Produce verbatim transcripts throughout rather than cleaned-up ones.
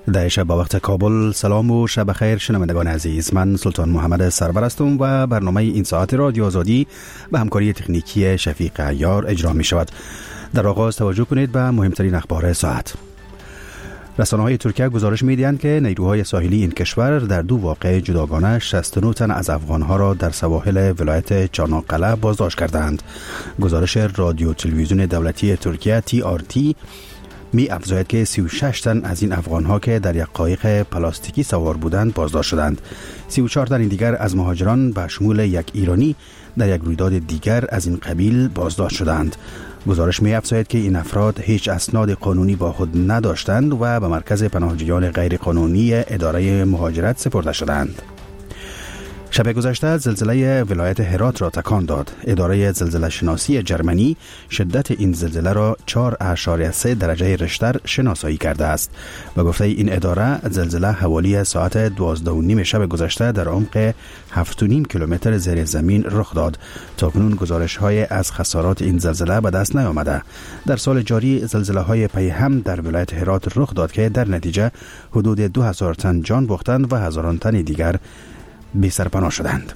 در شب با وقت کابل. سلام و شب خیر شنوندگان عزیز، من سلطان محمد سرور هستم و برنامه این ساعت رادیو آزادی به همکاری تکنیکی شفیق عیار اجرا می شود. در آغاز توجه کنید به مهمترین اخبار ساعت. رسانه‌های ترکیه گزارش می‌دهند که نیروهای ساحلی این کشور در دو واقعه جداگانه شصت و نه تن از افغان‌ها را در سواحل ولایت چاناقله بازداشت کردند. گزارش رادیو تلویزیون دولتی ترکیه تی آر تی می افزاید که سی و شش تن از این افغان‌ها که در یک قایق پلاستیکی سوار بودند بازداشت شدند. سی و چهار تن دیگر از مهاجران به شمول یک ایرانی در یک رویداد دیگر از این قبیل بازداشت شدند. گزارش می افزاید که این افراد هیچ اسناد قانونی با خود نداشتند و به مرکز پناهجویان غیر قانونی اداره مهاجرت سپرده شدند. شب گذشته زلزله ولایت هرات را تکان داد. اداره زلزله شناسی جرمنی شدت این زلزله را چهار اعشاریه سه درجه ریشتر شناسایی کرده است. به گفته این اداره زلزله حوالی ساعت دوازده و نیم شب گذشته در عمق هفت و نیم کیلومتر زیر زمین رخ داد. تاکنون گزارش های از خسارات این زلزله به دست نیامده. در سال جاری زلزله های پی هم در ولایت هرات رخ داد که در نتیجه حدود دو هزار تن جان باختند و هزاران تن دیگر بی سرپناه شدند.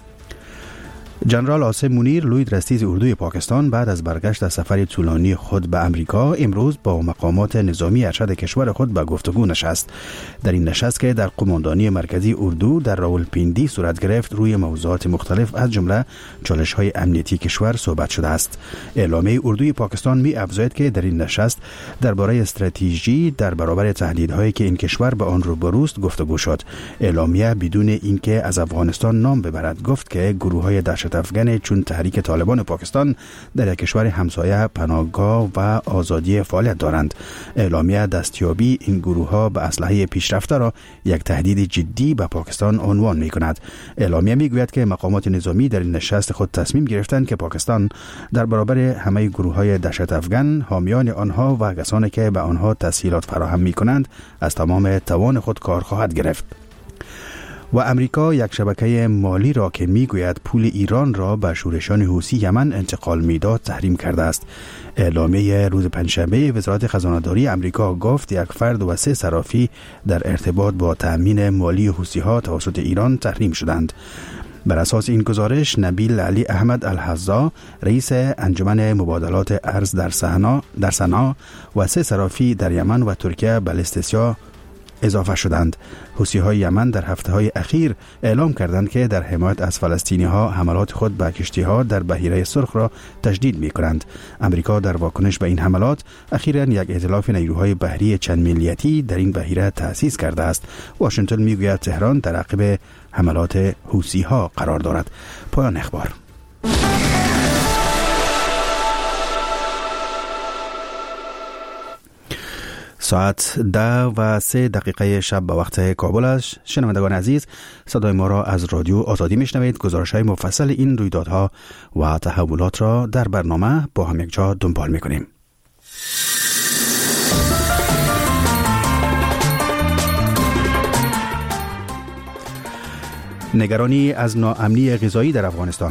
جنرال عاصم منیر لوی رئیس اردوی پاکستان بعد از برگشت از سفر طولانی خود به امریکا امروز با مقامات نظامی ارشد کشور خود به گفتگو نشست. در این نشست که در قماندانی مرکزی اردو در راولپیندی صورت گرفت روی موضوعات مختلف از جمله چالش‌های امنیتی کشور صحبت شده است. اعلامیه اردوی پاکستان می افزاید که در این نشست درباره استراتژی در برابر تهدیدهایی که این کشور به آن روبروست گفتگو شد. اعلامیه بدون اینکه از افغانستان نام ببرد گفت که گروه‌های دهشت افغان چون تحریک طالبان پاکستان در یک کشور همسایه پناهگاه و آزادی فعالیت دارند. اعلامیه دستیابی این گروه ها به اسلحه پیشرفته را یک تهدید جدی به پاکستان عنوان می کند. اعلامیه می گوید که مقامات نظامی در این نشست خود تصمیم گرفتند که پاکستان در برابر همه گروه های دهشت افغان، حامیان آنها و کسانی که به آنها تسهیلات فراهم می کنند از تمام توان خود کار خواهد گرفت. و امریکا یک شبکه مالی را که میگوید پول ایران را به شورشان حوثی یمن انتقال میداد تحریم کرده است. اعلامیه روز پنجشنبه وزارت خزانه‌داری امریکا گفت یک فرد و سه صرافی در ارتباط با تأمین مالی حوثی‌ها توسط ایران تحریم شدند. بر اساس این گزارش نبیل علی احمد الحزا رئیس انجمن مبادلات ارز در صنعا در صنعا و سه صرافی در یمن و ترکیه به لیست اضافه شدند. حوثی‌های یمن در هفته‌های اخیر اعلام کردند که در حمایت از فلسطینی‌ها حملات خود به کشتی‌ها در بحیره سرخ را تجدید می‌کنند. امریکا در واکنش به این حملات اخیراً یک ائتلاف نیروهای بحری چند ملیتی در این بحیره تأسیس کرده است. واشنگتن می‌گوید تهران در عقب حملات حوثی‌ها قرار دارد. پایان اخبار. ساعت ده و سه دقیقه شب به وقت کابل است. شنوندگان عزیز، صدای ما را از رادیو آزادی میشنوید. گزارش‌های مفصل این رویدادها و تحولات را در برنامه با هم یک جا دنبال میکنیم. نگرانی از ناامنی غذایی در افغانستان.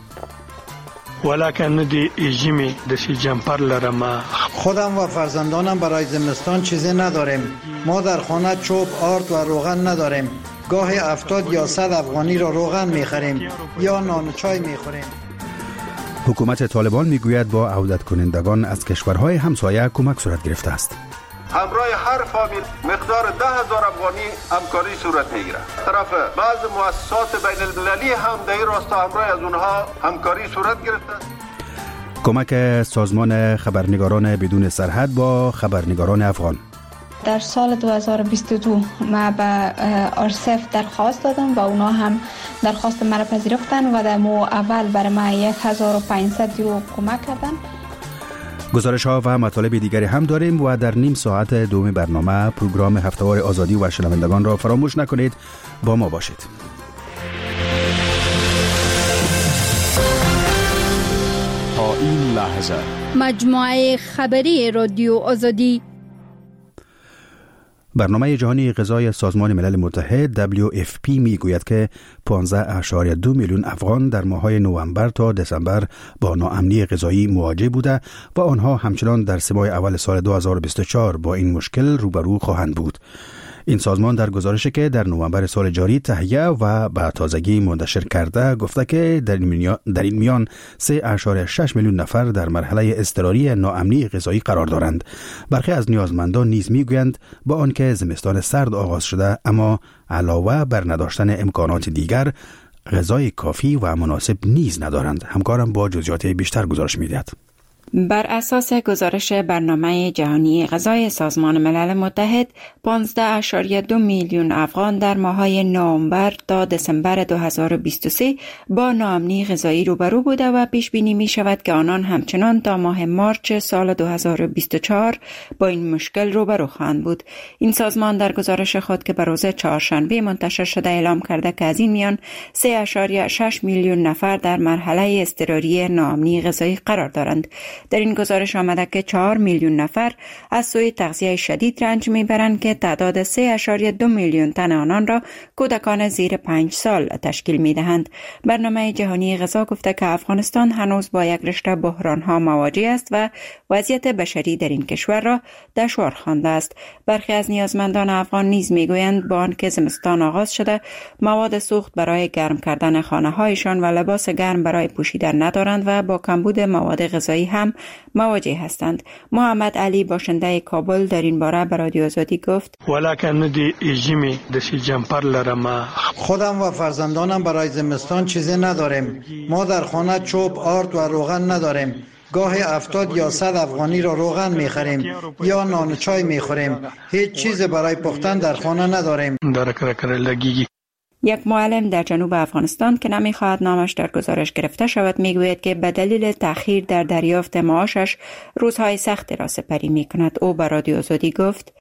ولکن ندی ایجیمی دسی جمپر لرما. خودم و فرزندانم برای زمستان چیزی نداریم. ما در خانه چوب، آرد و روغن نداریم. گاهی هفتاد یا صد افغانی را روغن میخریم یا نان و چای میخوریم. حکومت طالبان میگوید با عودت کنندگان از کشورهای همسایه کمک صورت گرفته است. همراه هر فامیل مقدار ده هزار افغانی همکاری صورت میگیره. طرف بعض مؤسسات بین المللی هم در این راستا همراه از اونها همکاری صورت گرفته. کمک سازمان خبرنگاران بدون سرحد با خبرنگاران افغان. در سال دو هزار و بیست و دو ما به آرسف درخواست دادم و اونا هم درخواست مرا پذیرفتن و در مو اول برای ما یک هزار و پانصد یورو کمک کردن. گزارش ها و مطالب دیگری هم داریم و در نیم ساعت دوم برنامه پروگرام هفته‌وار آزادی و شنوندگان را فراموش نکنید. با ما باشید. تا این لحظه مجموعه خبری رادیو آزادی. برنامه جهانی غذای سازمان ملل متحد دبلیو اف پی می گوید که پانزده اشاریه دو میلیون افغان در ماه‌های نوامبر تا دسامبر با ناامنی غذایی مواجه بوده و آنها همچنان در سه ماه اول سال دو هزار و بیست و چهار با این مشکل روبرو خواهند بود. این سازمان در گزارشی که در نوامبر سال جاری تهیه و به تازگی منتشر کرده گفته که در این میان, در این میان سه اشاره شش میلیون نفر در مرحله اضطراری ناامنی غذایی قرار دارند. برخی از نیازمندان نیز میگویند با آنکه زمستان سرد آغاز شده اما علاوه بر نداشتن امکانات دیگر غذای کافی و مناسب نیز ندارند. همکارم با جزئیات بیشتر گزارش می‌دهد. بر اساس گزارش برنامه جهانی غذای سازمان ملل متحد، پانزده اشاریه دو میلیون افغان در ماه‌های نوامبر تا دسامبر دو هزار و بیست و سه با ناامنی غذایی روبرو بوده و پیش بینی می شود که آنان همچنان تا ماه مارچ سال دو هزار و بیست و چهار با این مشکل روبرو خواهند بود. این سازمان در گزارش خود که به روز چهارشنبه منتشر شده اعلام کرده که از این میان سه اشاریه شش میلیون نفر در مرحله اضطراری ناامنی غذایی قرار دارند. در این گزارش آمده که چهار میلیون نفر از سوی تغذیه شدید رنج میبرند که تعداد سه اشاریه دو میلیون تن آنان را کودکان زیر پنج سال تشکیل میدهند. برنامه جهانی غذا گفته که افغانستان هنوز با یک رشته بحرانها مواجه است و وضعیت بشری در این کشور را دشوار خوانده است. برخی از نیازمندان افغان نیز میگویند با آنکه زمستان آغاز شده مواد سوخت برای گرم کردن خانه هایشان و لباس گرم برای پوشیدن ندارند و با کمبود مواد غذایی هم مواجه هستند. محمد علی باشنده کابل در این باره به رادیو آزادی گفت: خودم و فرزندانم برای زمستان چیزی نداریم. ما در خانه چوب، آرد و روغن نداریم. گاهی هفتاد یا صد افغانی را روغن میخریم یا نان و چای میخوریم. هیچ چیز برای پختن در خانه نداریم. یک معلم در جنوب افغانستان که نمیخواهد نامش در گزارش گرفته شود میگوید که به دلیل تأخیر در دریافت معاشش روزهای سختی را سپری میکند. او به رادیو آزادی گفت: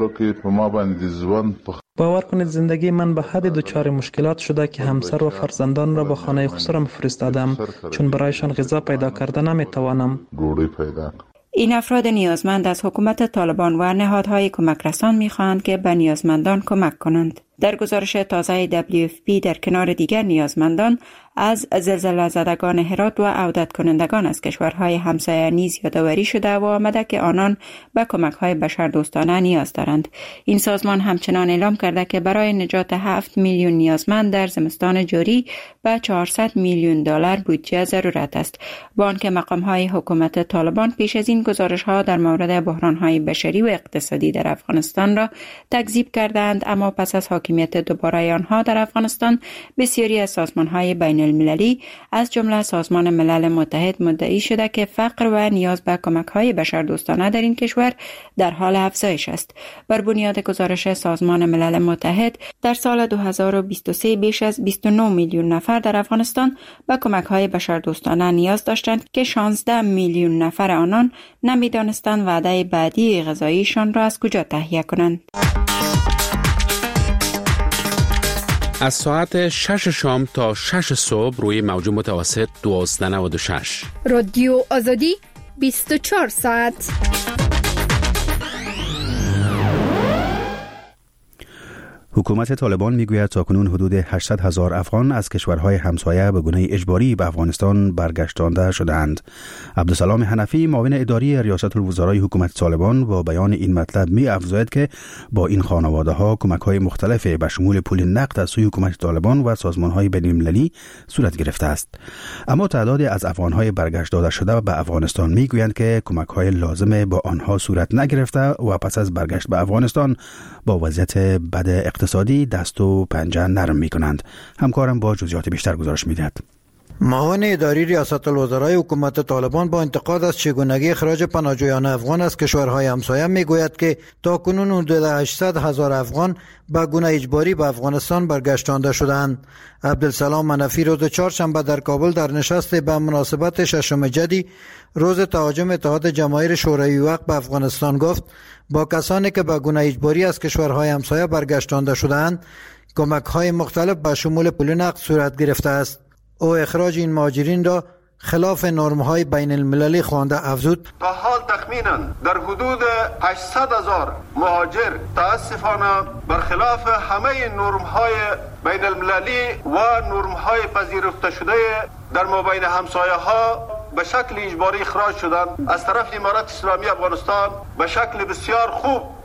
باور کنید زندگی من به حد دچار مشکلات شده که همسر و فرزندان را به خانه خسرم فرستادم چون برایشان غذا پیدا کرده نمیتوانم. این افراد نیازمند از حکومت طالبان و نهادهای کمک رسان میخواهند که به نیازمندان کمک کنند. در گزارش تازه دبلیو اف پی در کنار دیگر نیازمندان از زلزله زدگان هرات و عودت کنندگان از کشورهای همسایه نیز یادآوری شده و آمده که آنان به کمک‌های بشردوستانه نیاز دارند. این سازمان همچنان اعلام کرده که برای نجات هفت میلیون نیازمند در زمستان جاری به چهارصد میلیون دلار بودجه ضرورت است. با آنکه مقام‌های حکومت طالبان پیش از این گزارش‌ها در مورد بحران‌های بشری و اقتصادی در افغانستان را تکذیب کردند، اما پس از حاکمیت دوباره آنها در افغانستان بسیاری از سازمان‌های بین المللی از جمله سازمان ملل متحد مدعی شده که فقر و نیاز به کمک‌های بشردوستانه در این کشور در حال افزایش است. بر بنیاد گزارش سازمان ملل متحد در سال دو هزار و بیست و سه بیش از بیست و نه میلیون نفر در افغانستان به کمک‌های بشردوستانه نیاز داشتند که شانزده میلیون نفر آنان نمی‌دانستند وعده بعدی غذاییشان را از کجا تهیه کنند. از ساعت شش شام تا شش صبح روی موج متوسط دوازده نود و شش رادیو آزادی بیست و چهار ساعت. حکومت طالبان میگوید تاکنون حدود هشتصد هزار افغان از کشورهای همسایه به گونه اجباری به افغانستان برگشتانده شدند. عبدالسلام حنفی معاون اداری ریاست الوزرای حکومت طالبان با بیان این مطلب می افزاید که با این خانواده ها کمک های مختلف به شمول پول نقد از سوی حکومت طالبان و سازمان های بین المللی صورت گرفته است. اما تعدادی از افغان های برگشت داده شده به افغانستان میگویند که کمک های لازم با آنها صورت نگرفته و پس از برگشت به افغانستان با وضعیت بد اقتصادی دست و پنجه نرم می کنند. همکارم با جزئیات بیشتر گزارش می دهد. معاون اداری ریاست الوزرای حکومت طالبان با انتقاد از چگونگی اخراج پناهجویان افغان از کشورهای همسایه میگوید که تاکنون حدود هشتصد هزار افغان به گونه اجباری به افغانستان برگشتانده شدند. عبدالسلام منفی روز چهارشنبه در کابل در نشست به مناسبت ششم جدی روز تهاجم اتحاد جماهیر شوروی وقت به افغانستان گفت با کسانی که به گونه اجباری از کشورهای همسایه برگشتانده شدند کمک‌های مختلف به شمول پول نقد صورت گرفته است. او اخراج این مهاجرین را خلاف نرم‌های بین المللی خوانده افزود: تا حال تخمینا در حدود هشتصد هزار مهاجر تاسفانه برخلاف همه نرم‌های بین المللی و نرم‌های پذیرفته شده در مابین همسایه‌ها به شکل اجباری اخراج شدند. از طرف امارات اسلامی افغانستان به شکل بسیار خوب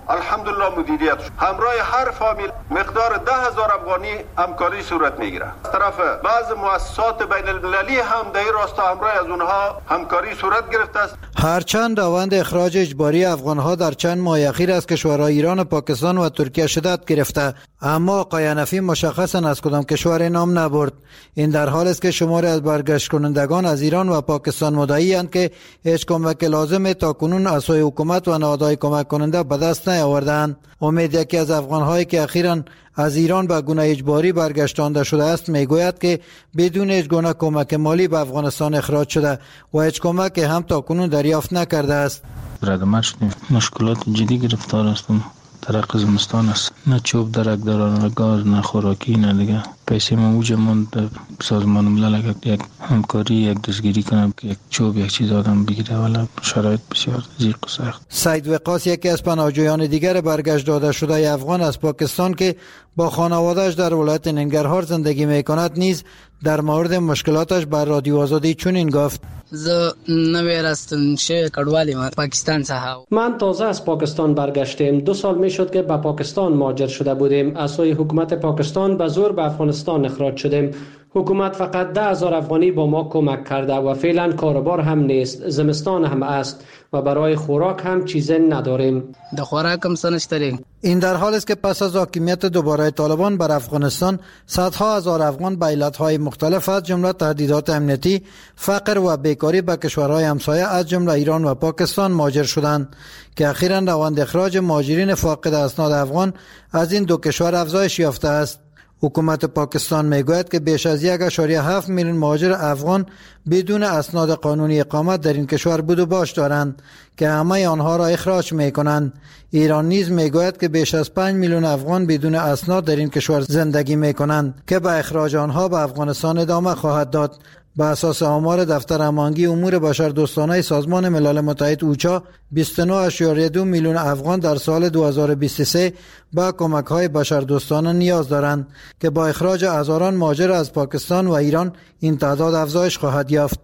الحمدلله مدیریت شد. همراه هر فامیل مقدار ده هزار افغانی همکاری صورت میگیره. از طرف بعض مؤسسات بین المللی هم در این راستا همراه از اونها همکاری صورت گرفته است. هرچند روند اخراج اجباری افغانها در چند ماه اخیر از کشورهای ایران، پاکستان و ترکیه شدت گرفته، اما آقای حنفی مشخصا از کدام کشور نام نبرد. این در حال است که شماری از برگشت کنندگان از ایران و پاکستان مدعی اند که هیچ کمک لازم تا کنون از سوی حکومت و نهادهای کمک کننده به دست نیاوردند. امید یکی از افغانهایی که اخیراً از ایران به گونه اجباری برگشتانده شده است میگوید که بدون هیچ گونه کمک مالی به افغانستان اخراج شده و هیچ کمک هم تا کنون دریافت نکرده است. برادر شدیم، مشکلات جدی گرفتار هستم. درک زمستان است، نه چوب درک دارن، نه گاز، نه خوراکی، نه دیگه پیسه ما اوج من در سازمان ملل یک همکاری یک دستگیری کنم که یک چوب یک چیز آدم بگیره، ولی شرایط بسیار ضیق و سخت. سید وقاص یکی از پناهجویان دیگر برگشت داده شده افغان از پاکستان که با خانواده‌اش در ولایت ننگرهار زندگی میکند نیز در مورد مشکلاتش بر رادیو آزادی چنین گفت: ز نوې راستن شه کډوالی ما پاکستان څخه. من تازه از پاکستان برگشتم. دو سال می شد که به پاکستان مهاجر شده بودیم. از سوی حکومت پاکستان به زور به افغانستان اخراج شدیم. حکومت فقط ده هزار افغانی با ما کمک کرده و فعلا کاروبار هم نیست، زمستان هم است و برای خوراک هم چیزی نداریم. د خوراک هم سنشتری. این در حال است که پس از حاکمیت دوباره طالبان بر افغانستان، صدها هزار افغان به علتهای مختلف از جمله تهدیدات امنیتی، فقر و بیکاری به کشورهای همسایه از جمله ایران و پاکستان مهاجر شدند که اخیراً روند اخراج مهاجرین فاقد اسناد افغان از این دو کشور افزایش یافته است. حکومت پاکستان میگوید که بیش از یک و هفت میلیون مهاجر افغان بدون اسناد قانونی اقامت در این کشور بود و باش دارند که همه آنها را اخراج میکنند. ایران نیز میگوید که بیش از پنج میلیون افغان بدون اسناد در این کشور زندگی میکنند که به اخراج آنها به افغانستان ادامه خواهد داد. به اساس آمار دفتر هماهنگی امور بشردوستانه سازمان ملل متحد اوچا، بیست و نه اشاریه دو میلیون افغان در سال دو هزار و بیست و سه به کمک‌های بشردوستانه نیاز دارند که با اخراج هزاران مهاجر از پاکستان و ایران این تعداد افزایش خواهد یافت.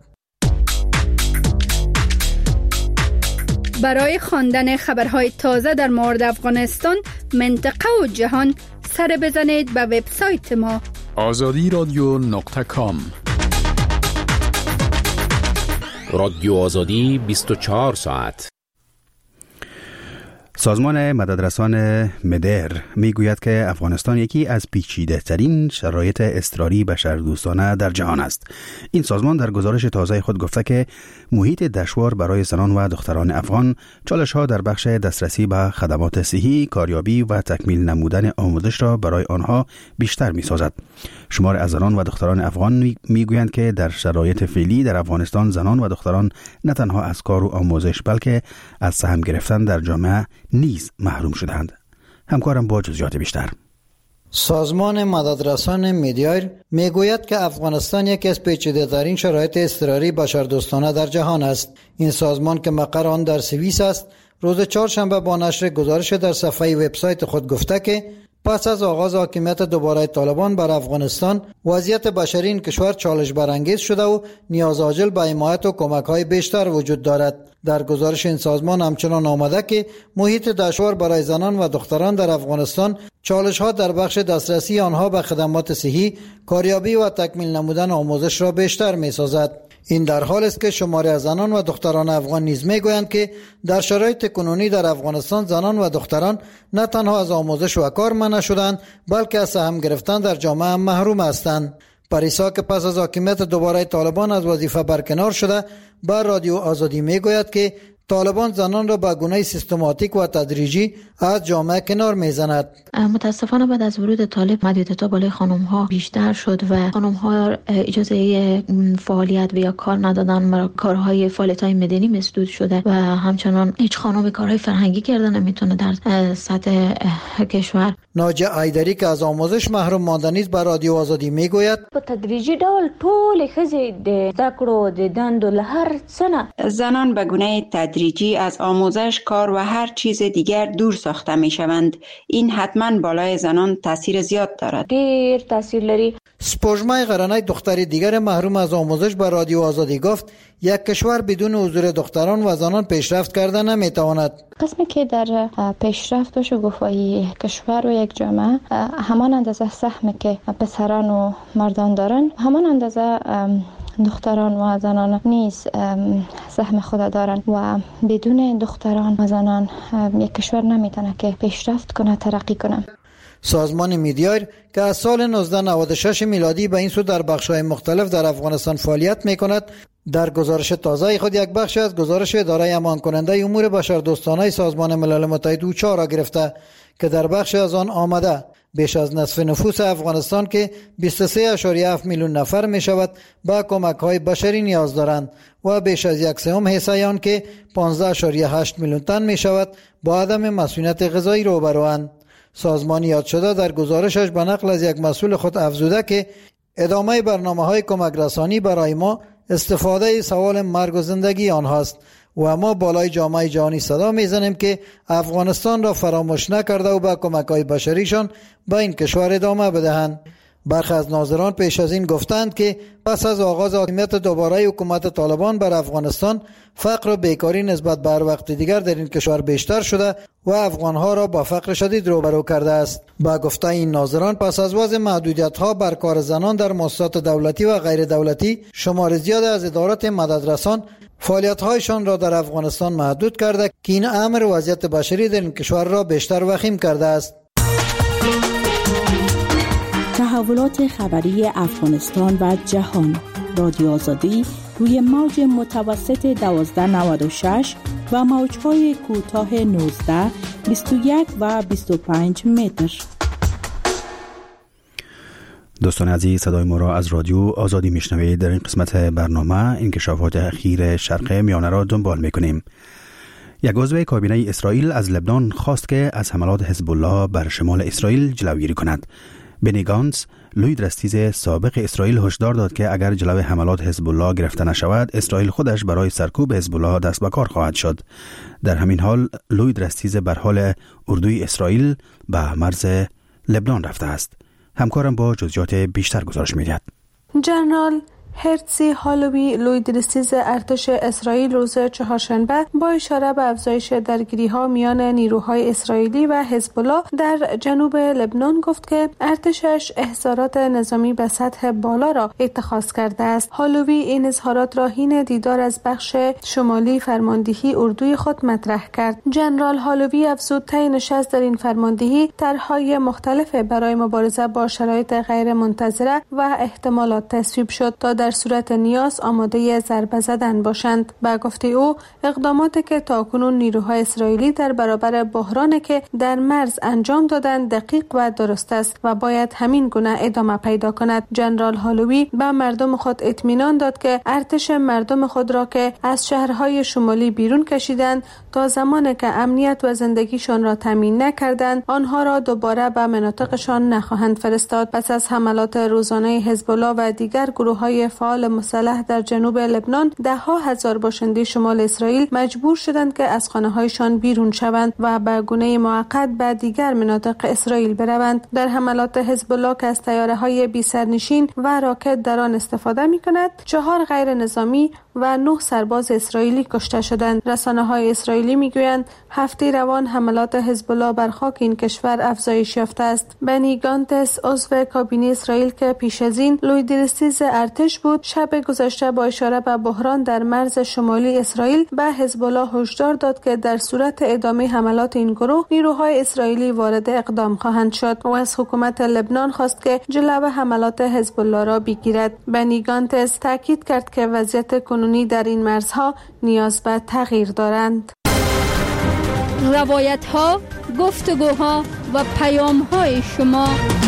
برای خواندن خبرهای تازه در مورد افغانستان، منطقه و جهان، سر بزنید به وبسایت ما آزادی رادیو نقطه کام. رادیو آزادی بیست و چهار ساعت. سازمان مددرسان مدر میگوید که افغانستان یکی از پیچیده ترین شرایط اضطراری بشردوستانه در جهان است. این سازمان در گزارش تازه خود گفته که محیط دشوار برای زنان و دختران افغان چالش ها در بخش دسترسی به خدمات صحی، کاریابی و تکمیل نمودن آموزش را برای آنها بیشتر می سازد. شمار از زنان و دختران افغان میگویند که در شرایط فعلی در افغانستان زنان و دختران نه تنها از کار و آموزش بلکه از سهم گرفتن در جامعه نیز محروم شدند. همکارم با جزئیات بیشتر. سازمان مددرسان مدیر میگوید که افغانستان یکی از پیچیده‌ترین شرایط اضطراری بشردوستانه در جهان است. این سازمان که مقر آن در سوئیس است، روز چهارشنبه با نشر گزارش در صفحه وبسایت خود گفته که پس از آغاز حاکمیت دوباره طالبان بر افغانستان، وضعیت بشری این کشور چالش برانگیز شده و نیاز عاجل به حمایت و کمک‌های بیشتر وجود دارد. در گزارش این سازمان همچنان آمده که محیط دشوار برای زنان و دختران در افغانستان چالش‌ها در بخش دسترسی آنها به خدمات صحی، کاریابی و تکمیل نمودن آموزش را بیشتر می‌سازد. این در حال است که شماری از زنان و دختران افغان نیز میگویند که در شرایط کنونی در افغانستان زنان و دختران نه تنها از آموزش و کار منع شدند بلکه از سهم گرفتن در جامعه هم محروم هستند. پریسا که پس از حاکمیت دوباره طالبان از وظیفه برکنار شده، بر رادیو آزادی میگوید که طالبان زنان را به گونه سیستماتیک و تدریجی از جامعه کنار میزند. متاسفانه بعد از ورود طالب محدودیت‌ها بالای خانم‌ها بیشتر شد و خانم‌ها اجازه فعالیت و یا کار ندادن و کارهای فعالیت‌های مدنی مسدود شده و همچنان هیچ خانم کارهای فرهنگی کردن نمیتونه در سطح کشور. ناجیه ایدری که از آموزش محروم مانده نیز بر رادیو آزادی میگوید په تدریجی ډول ټول ښځې د زده کړو د دندو له هر څه زنان به گونه تدریجی تدریجی از آموزش، کار و هر چیز دیگر دور ساخته می شوند. این حتما بالای زنان تاثیر زیاد دارد. دیر تاثیر لري. سپوږمۍ غرانه دختری دیگر محروم از آموزش به رادیو آزادی گفت یک کشور بدون حضور دختران و زنان پیشرفت کرده نمیتواند. قسمی که در پیشرفت بشه گفتایی کشور و یک جامعه همان اندازه سهمی که پسران و مردان دارن همان اندازه دختران و زنان نیز سهم خود دارن و بدون دختران و زنان یک کشور نمیتونه که پیشرفت کنه، ترقی کنه. سازمان میدیایر که از سال نوزده نود و شش میلادی به این سو در بخش‌های مختلف در افغانستان فعالیت میکند، در گزارش تازه خود یک بخش از گزارش اداره امان کننده امور بشردوستانه سازمان ملل متحد اوچا را گرفته که در بخش از آن آمده بیش از نصف نفوس افغانستان که بیست و سه ممیز هفت میلیون نفر می شود با کمک های بشری نیاز دارند و بیش از یک سوم حصه آن که پانزده ممیز هشت میلیون تن می شود با عدم مسئولیت غذایی روبروند. سازمان یاد شده در گزارشش به نقل از یک مسئول خود افزوده که ادامه برنامه های کمک رسانی برای ما استفاده سوال مرگ و زندگی آنهاست و ما بالای جامعه جهانی صدا میزنیم که افغانستان را فراموش نکرده و با کمک های بشریشان به این کشور ادامه بدهند. برخی از ناظران پیش از این گفتند که پس از آغاز حاکمیت دوباره حکومت طالبان بر افغانستان فقر و بیکاری نسبت به هر وقت دیگر در این کشور بیشتر شده و افغانها را با فقر شدید روبرو کرده است. با گفته این ناظران پس از وضع محدودیت‌ها بر کار زنان در مؤسسات دولتی و غیر دولتی شمار زیاد از ادارات مددرسان فعالیت‌هایشان را در افغانستان محدود کرده که این امر وضعیت بشری در این کشور را بیشتر وخیم کرده است. تحولات خبری افغانستان و جهان. رادیو آزادی روی موج متوسط دوازده نود و شش و موج‌های کوتاه نوزده، بیست و یک و بیست و پنج متر. دوستان عزیز، صدای ما را از رادیو آزادی میشنوید. در این قسمت برنامه انکشافات اخیر شرق میانه را دنبال میکنیم. یک عضو کابینه اسرائیل از لبنان خواست که از حملات حزب الله بر شمال اسرائیل جلوگیری کند. بنی گانتز، لوید رستیز سابق اسرائیل، هشدار داد که اگر جلوی حملات حزب الله گرفته نشود، اسرائیل خودش برای سرکوب حزب الله دست به کار خواهد شد. در همین حال لوید رستیز بر حال اردوی اسرائیل به مرز لبنان رفته است. همکارم با جزئیات بیشتر گزارش می‌دهد. جنرال هرتزی هالوی، لوید رستیز ارتش اسرائیل، روز چهارشنبه با اشاره به افزایش درگیری‌ها میان نیروهای اسرائیلی و حزب الله در جنوب لبنان گفت که ارتشش احضارات نظامی به سطح بالا را اتخاذ کرده است. هالوی این اظهارات را حین دیدار از بخش شمالی فرماندهی اردوی خود مطرح کرد. جنرال هالوی افزود طی نشست در این فرماندهی طرح‌های مختلف برای مبارزه با شرایط غیر منتظره و احتمالات تصویب شد تا در صورت نیاز آماده ضربه زدن باشند. با گفته او اقداماتی که تاکنون نیروهای اسرائیلی در برابر بحرانی که در مرز انجام دادند دقیق و درست است و باید همین گونه ادامه پیدا کند. جنرال هالوی به مردم خود اطمینان داد که ارتش مردم خود را که از شهرهای شمالی بیرون کشیدند تا زمانی که امنیت و زندگیشان را تامین نکردند آنها را دوباره به مناطقشان نخواهند فرستاد. پس از حملات روزانه حزب الله و دیگر گروه‌های فعال مسلح در جنوب لبنان، ده ها هزار باشنده شمال اسرائیل مجبور شدند که از خانه‌هایشان بیرون شوند و به گونه موقت به دیگر مناطق اسرائیل بروند. در حملات حزب الله که از طیاره‌های بی سرنشین و راکت در آن استفاده می‌کند، چهار غیر نظامی و نه سرباز اسرائیلی کشته شدند. رسانه‌های اسرائیلی می‌گویند هفته روان حملات حزب الله بر خاک این کشور افزایش یافته است. بنی گانتس، عضو کابینه اسرائیل که پیش از این لوید رستیز ارتش بود، شب گذشته با اشاره به بحران در مرز شمالی اسرائیل به حزب الله هشدار داد که در صورت ادامه حملات این گروه نیروهای اسرائیلی وارد اقدام خواهند شد و از حکومت لبنان خواست که جلو حملات حزب الله را بگیرد. بنی گانتس تاکید کرد که وضعیت کنونی در این مرزها نیاز به تغییر دارند. روایت ها، گفتگوها و پیام های شما.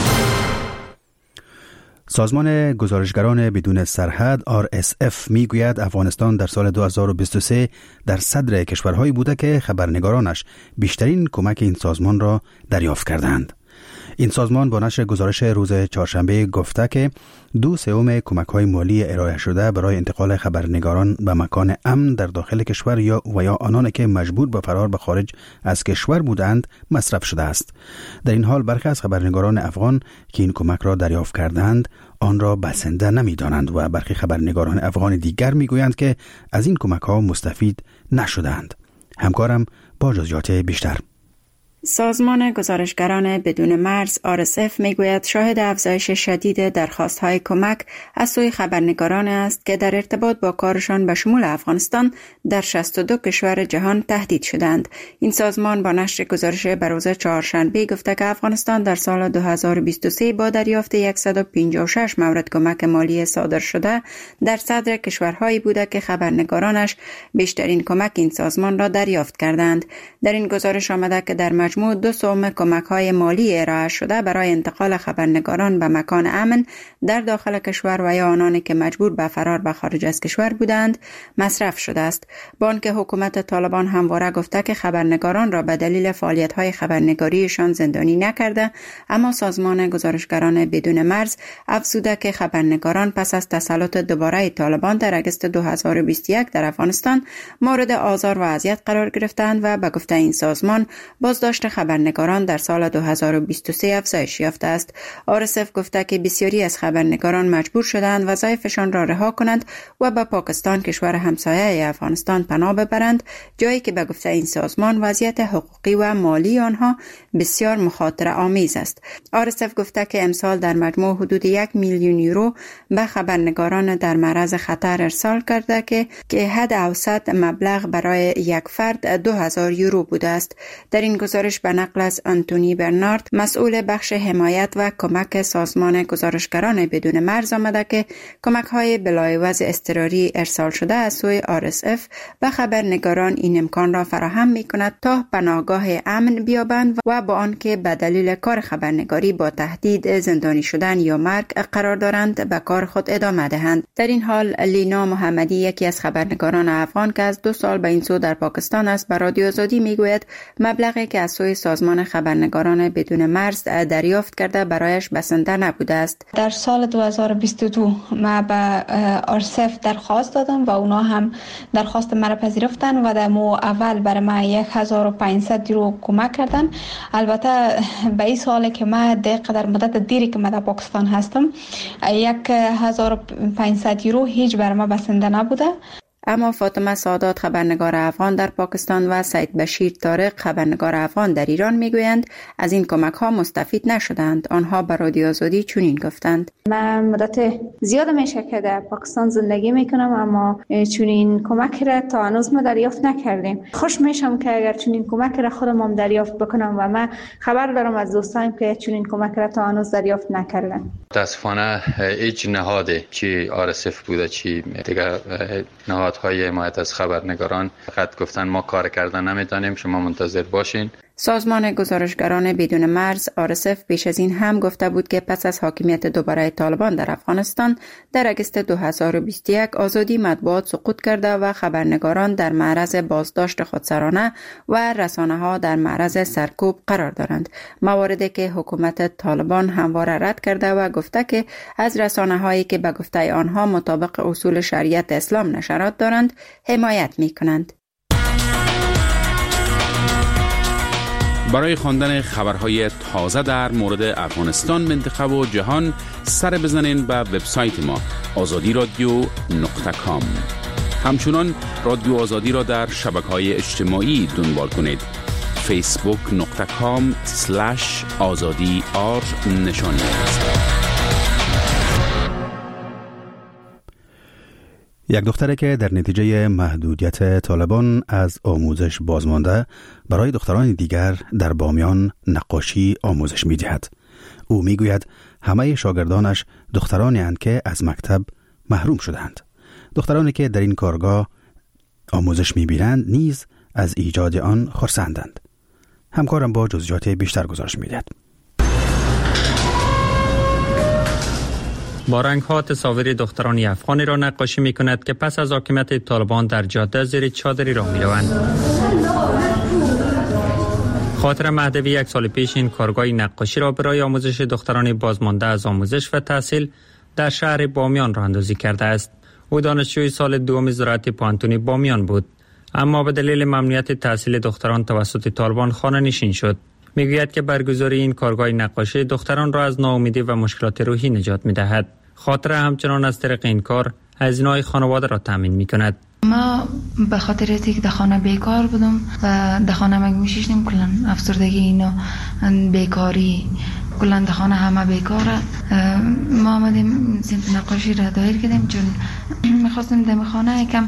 سازمان گزارشگران بدون سرحد آر اس اف میگوید افغانستان در سال دو هزار و بیست و سه در صدر کشورهایی بوده که خبرنگارانش بیشترین کمک این سازمان را دریافت کردند. این سازمان با نشر گزارش روز چهارشنبه گفته که دو سوم کمک‌های مالی ارائه شده برای انتقال خبرنگاران به مکان امن در داخل کشور یا و یا آنان که مجبور به فرار به خارج از کشور بودند مصرف شده است. در این حال برخی از خبرنگاران افغان که این کمک را دریافت کردند آن را بسنده نمی‌دانند و برخی خبرنگاران افغان دیگر می‌گویند که از این کمک‌ها مستفید نشدند. همکارم با جزئیات بیشتر. سازمان گزارشگران بدون مرز آر اس اف میگوید شاهد افزایش شدید درخواست‌های کمک از سوی خبرنگاران است که در ارتباط با کارشان به شمول افغانستان در شصت و دو کشور جهان تهدید شدند. این سازمان با نشر گزارش بر روز چهارشنبه گفته که افغانستان در سال دو هزار و بیست و سه با دریافت صد و پنجاه و شش مورد کمک مالی صادر شده در صدر کشورهایی بوده که خبرنگارانش بیشترین کمک این سازمان را دریافت کردند. در این گزارش آمده که در مجموع دو سوم کمک‌های مالی ارائه شده برای انتقال خبرنگاران به مکان امن در داخل کشور و یا آنانی که مجبور به فرار به خارج از کشور بودند مصرف شده است. با آنکه حکومت طالبان همواره گفته که خبرنگاران را به دلیل فعالیت‌های خبرنگاریشان زندانی نکرده، اما سازمان گزارشگران بدون مرز افزوده که خبرنگاران پس از تسلط دوباره طالبان در اگست دو هزار و بیست و یک در افغانستان مورد آزار و اذیت قرار گرفتند و به گفته این سازمان بازداشت خبرنگاران در سال دو هزار و بیست و سه افزایش یافته است. آر اس اف گفته که بسیاری از خبرنگاران مجبور شدند وظایفشان را رها کنند و به پاکستان کشور همسایه افغانستان پناه ببرند، جایی که به گفته این سازمان وضعیت حقوقی و مالی آنها بسیار مخاطره آمیز است. آر اس اف گفته که امسال در مجموع حدود یک میلیون یورو به خبرنگاران در معرض خطر ارسال کرده که که حد اوسط مبلغ برای یک فرد دو هزار یورو بوده است. در این گزارش به نقل از آنتونی برنارد مسئول بخش حمایت و کمک سازمان گزارشگران بدون مرز آمده که کمک‌های بلایوز اضطراری ارسال شده از سوی آر اس اف به خبرنگاران این امکان را فراهم می‌کند تا پناهگاه امن بیابند و با آنکه به دلیل کار خبرنگاری با تهدید زندانی شدن یا مرگ قرار دارند به کار خود ادامه دهند. در این حال لینا محمدی یکی از خبرنگاران افغان که از دو سال به این سو در پاکستان است به رادیو آزادی میگوید مبلغی که از سوی سازمان خبرنگاران بدون مرز دریافت کرده برایش بسنده نبوده است. در سال دو هزار و بیست و دو ما به آر اس اف درخواست دادم و اونا هم درخواست مرا پذیرفتن و در مو اول برای ما یک هزار و پانصد یورو کمک کردن. البته به این سالی که ما در مدت دیری که ما در پاکستان هستم یک هزار و پانصد یورو هیچ برای ما بسنده نبوده. اما فاطمه سادات خبرنگار افغان در پاکستان و سید بشیر طارق خبرنگار افغان در ایران میگویند از این کمک ها مستفید نشدند. آنها به رادیو آزادی چنین گفتند: من مدت زیاد میشه که در پاکستان زندگی میکنم اما چنین کمک را تا هنوز ما دریافت نکردیم. خوش میشم که اگر چنین کمک را خودم هم دریافت بکنم و من خبر دارم از دوستایم که چنین کمک را تا هنوز دریافت نکردن. متاسفانه هیچ نهاده چی آر اس اف بوده چی دیگه نهادهای حمایت از خبرنگاران فقط گفتن ما کار کردن نمیتونیم، شما منتظر باشین. سازمان گزارشگران بدون مرز آر اس اف پیش از این هم گفته بود که پس از حاکمیت دوباره طالبان در افغانستان در اگست دو هزار و بیست و یک آزادی مطبوعات سقوط کرده و خبرنگاران در معرض بازداشت خودسرانه و رسانه‌ها در معرض سرکوب قرار دارند، مواردی که حکومت طالبان همواره رد کرده و گفته که از رسانه‌هایی که به گفته آنها مطابق اصول شریعت اسلام نشرات دارند حمایت می‌کنند. برای خواندن خبرهای تازه در مورد افغانستان، منطقه و جهان سر بزنین به وبسایت ما آزادی رادیو نقطه کام. همچنان رادیو آزادی را در شبکه‌های اجتماعی دنبال کنید: فیسبوک نقطه کام سلش آزادی آر نشانی است. یک دختری که در نتیجه محدودیت طالبان از آموزش بازمانده برای دختران دیگر در بامیان نقاشی آموزش می دهد. او می گوید همه شاگردانش دخترانی اند که از مکتب محروم شدند. دخترانی که در این کارگاه آموزش می بینند نیز از ایجاد آن خرسندند. همکارم با جزئیات بیشتر گزارش می دهد. با رنگ‌ها تصاویر دختران افغانی را نقاشی می‌کند که پس از حاکمیت طالبان در جاده زیر چادری راه می‌روند. خاطر مهدوی یک سال پیش این کارگاه نقاشی را برای آموزش دختران بازمانده از آموزش و تحصیل در شهر بامیان راه اندازی کرده است. او دانشجوی سال دوم زراعت پانتونی بامیان بود، اما به دلیل ممنوعیت تحصیل دختران توسط طالبان خانه نشین شد. میگوید که برگزاری این کارگاه نقاشی دختران را از ناامیدی و مشکلات روحی نجات می‌دهد. خاطر همچنان از طریق این کار هزینه‌های خانواده را تامین می‌کند. ما به خاطر اینکه در خانه بیکار بودم و در خانه مگه میشیشتیم کلن افسردگی اینا بیکاری کلن در خانه همه بیکاره. ما آمدیم صنف نقاشی را دایر کردیم چون میخواستیم در خانه یکم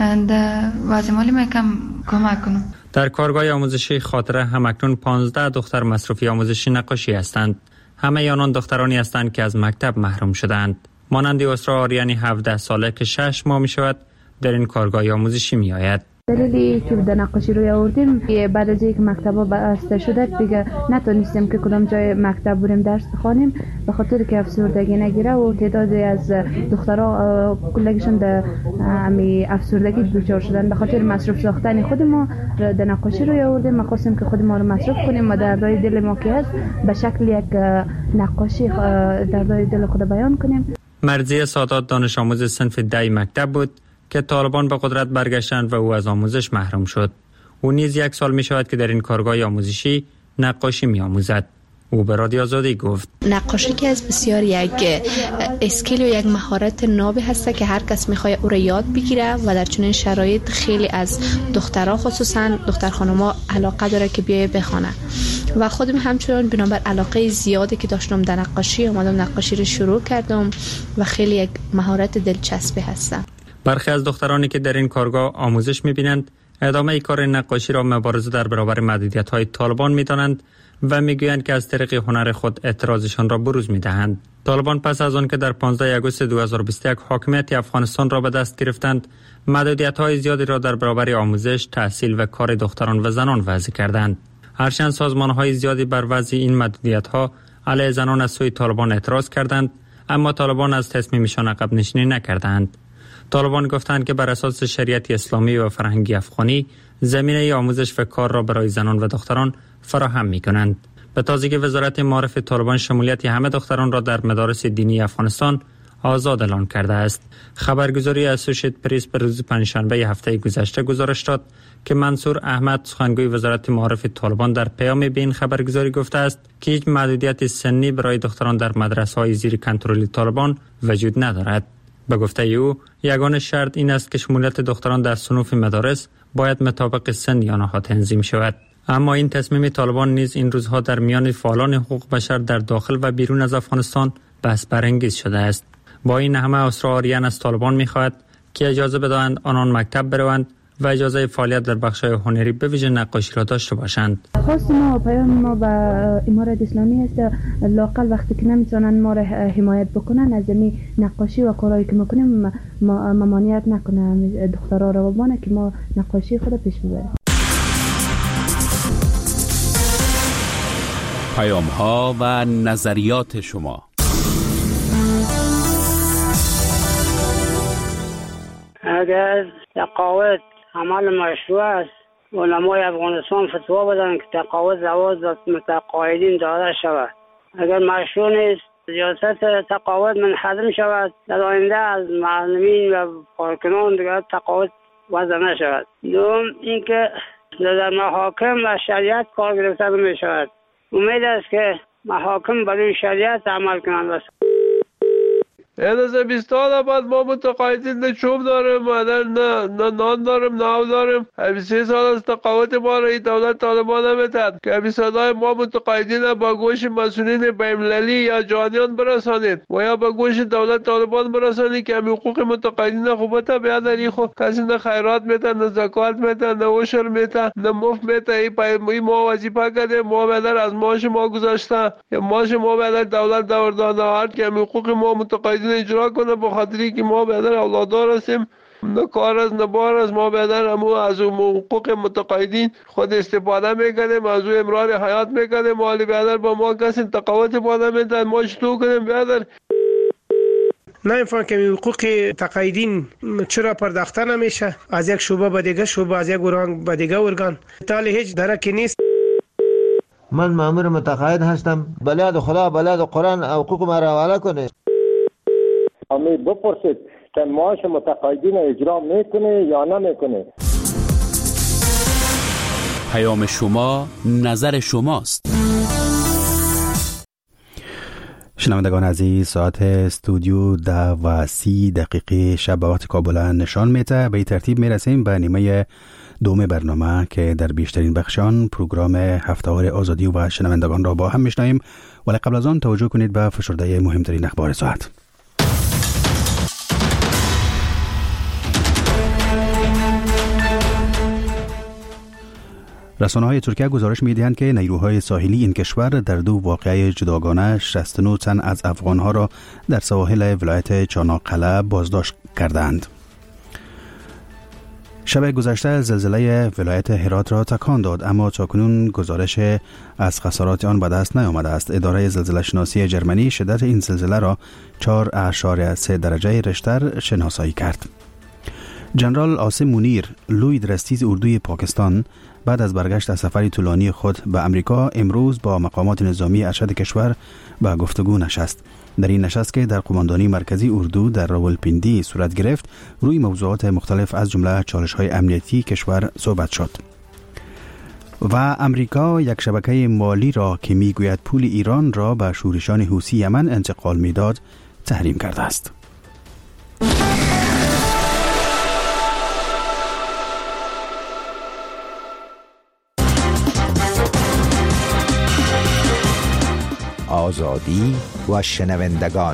در وضع مالی ما یکم کمک کنم. در کارگاه آموزشی خاطره همکنون پانزده دختر مصروفی آموزشی نقاشی هستند. همه آنان دخترانی هستند که از مکتب محروم شدند. مانند اسرا آریانی هفده ساله که شش ماه می شود در این کارگاه آموزشی می آید. دلیلی که در نقاشی روی آوردیم بعد از اینکه مکتبا بسته شده دیگه نتونستیم که کدام جای مکتب بریم درس بخوانیم به خاطر که افسردگی نگیره و تعدادی از دخترها کلگشون در امی افسردگی دچار شدن. به خاطر مصروف ساختن خود ما در نقاشی روی آوردیم. ما خواستیم که خود ما رو مصروف کنیم و دردهای دل ما که هست به شکل یک نقاشی دردهای دل خود بیان کنیم. مرضیه سادات دانش آموز صنف دی مکتب بود که طالبان به قدرت برگشتند و او از آموزش محروم شد. او نیز یک سال می شود که در این کارگاه آموزشی نقاشی می آموزد. او به رادیو آزادی گفت نقاشی که از بسیار یک اسکیل و یک مهارت نابی هست که هر کس میخواد او را یاد بگیره و در چنین شرایط خیلی از دخترها خصوصا دختر خانم‌ها علاقه داره که بیای بخونه و خودم همچنان بنابر علاقه زیادی که داشتم در نقاشی اومدم نقاشی رو شروع کردم و خیلی یک مهارت دلچسبی هست. برخی از دخترانی که در این کارگاه آموزش می‌بینند ادامه کار نقاشی را مبارزه در برابر محدودیت‌های طالبان می‌دانند و می‌گویند که از طریق هنر خود اعتراضشان را بروز می‌دهند. طالبان پس از آن که در پانزده آگوست دو هزار و بیست و یک حاکمیت افغانستان را به دست گرفتند، محدودیت‌های زیادی را در برابر آموزش، تحصیل و کار دختران و زنان وضع کردند. هرچند سازمان‌های زیادی بر وضع این محدودیت‌ها علیه زنان از سوی طالبان اعتراض کردند، اما طالبان از تصمیمشان عقب نشینی نکردند. طالبان گفتند که بر اساس شریعت اسلامی و فرهنگی افغانی زمینه آموزش و کار را برای زنان و دختران فراهم می کنند. به تازگی وزارت معارف طالبان شمولیت همه دختران را در مدارس دینی افغانستان آزاد اعلان کرده است. خبرگزاری اسوشییت پریس به روز پنجشنبه هفته گذشته گزارش داد که منصور احمد سخنگوی وزارت معارف طالبان در پیام به این خبرگزاری گفته است که هیچ محدودیت سنی برای دختران در مدرسه‌های زیر کنترل طالبان وجود ندارد. به گفته او یگانه شرط این است که شمولیت دختران در صنوف مدارس باید مطابق سن آنها تنظیم شود. اما این تصمیم طالبان نیز این روزها در میان فعالان حقوق بشر در داخل و بیرون از افغانستان بحث برانگیز شده است. با این همه اسرا آریان از طالبان می‌خواهد که اجازه بدهند آنان مکتب بروند و اجازه فعالیت در بخش‌های هنری به ویژه نقاشی را داشته باشند. خواست ما پیام ما به امارت اسلامی است لاقل وقتی که نمیتونن ما را حمایت بکنن از این نقاشی و کارهایی که میکنیم ممانعت نکنن دخترها را بانه که ما نقاشی خود پیش ببریم. پیام ها و نظریات شما. اگر تقاعد عمل مشروع است علمای افغانستان فتوا بدن که تقاعد زواج متقاعدین داده شود. اگر مشروع نیست سیاست تقاعد منحدم شود در آینده از معلمین و کارکنان دیگر تقاعد وضع نشود. دوم اینکه در محاکم و شریعت کار گرفته می شود. امید است که محاکم برای شریعت عمل کنند. از بیست سال بعد ما متقاعدین نه چوب داریم نه نه نان داریم نه آب داریم. سه سال از تقاعد ما را دولت طالبان نمیداد که صدای ما متقاعدین با گوش مسئولین بین‌المللی یا جهانیان برسانید و یا با گوش دولت طالبان برسانید که حقوق متقاعدین خوبه بیادری خو کسی نه خیرات میده نه زکات میده نه عشر میده نه مفت میده. ای پای ما وظیفه کرده ما بدر از ماش ما گذاشته یا ماش ما بدر دولت دور داده هر که حقوق ما متقاعدین اجرا کنه به خاطری که ما بدر اولادار هستیم نه کار از نه بار از ما بدر امو از حقوق متقاعدین خود استفاده میکنیم از او امرار حیات میکنیم مالی بدر با ما کسی تقاعد بالا میدن ما چطور کنیم بدر نمیفهم که حقوق تقاعدین چرا پرداخته نمیشه از یک شعبه به دیگه شعبه از یک ارگان به دیگه ارگان تالی هیچ درکی نیست. من مأمور متقاعد هستم. بلاد خدا بلاد قرآن حقوق ما را حواله کنه. امید بپرسید که معاش متقاعدین اجرا میکنه یا نمیکنه. پیام شما نظر شماست. شنوندگان عزیز، ساعت استودیو ده و سی دقیقه شب به وقت کابل نشان میده. به این ترتیب میرسیم به نیمه دوم برنامه که در بیشترین بخشان پروگرام هفته‌وار آزادی و شنوندگان را با هم میشنویم. ولی قبل از آن توجه کنید به فشرده مهمترین اخبار ساعت. رسانه‌های ترکیه گزارش می‌دهند که نیروهای ساحلی این کشور در دو واقعه جداگانه شصت و نه تن از افغان‌ها را در سواحل ولایت چاناقله بازداشت کردند. شب گذشته زلزله ولایت هرات را تکان داد، اما تاکنون گزارش از خسارات آن به دست نیامده است. اداره زلزله شناسی جرمنی شدت این زلزله را چهار اعشاریه سه درجه ریشتر شناسایی کرد. جنرال عاصم منیر، لوی درستیز اردوی پاکستان، بعد از برگشت از سفری طولانی خود به امریکا امروز با مقامات نظامی ارشد کشور به گفتگو نشست. در این نشست که در قماندانی مرکزی اردو در راولپیندی صورت گرفت، روی موضوعات مختلف از جمله چالش‌های امنیتی کشور صحبت شد. و امریکا یک شبکه مالی را که میگوید پول ایران را به شورشان حوثی یمن انتقال میداد تحریم کرده است. آزادی و شنوندگان.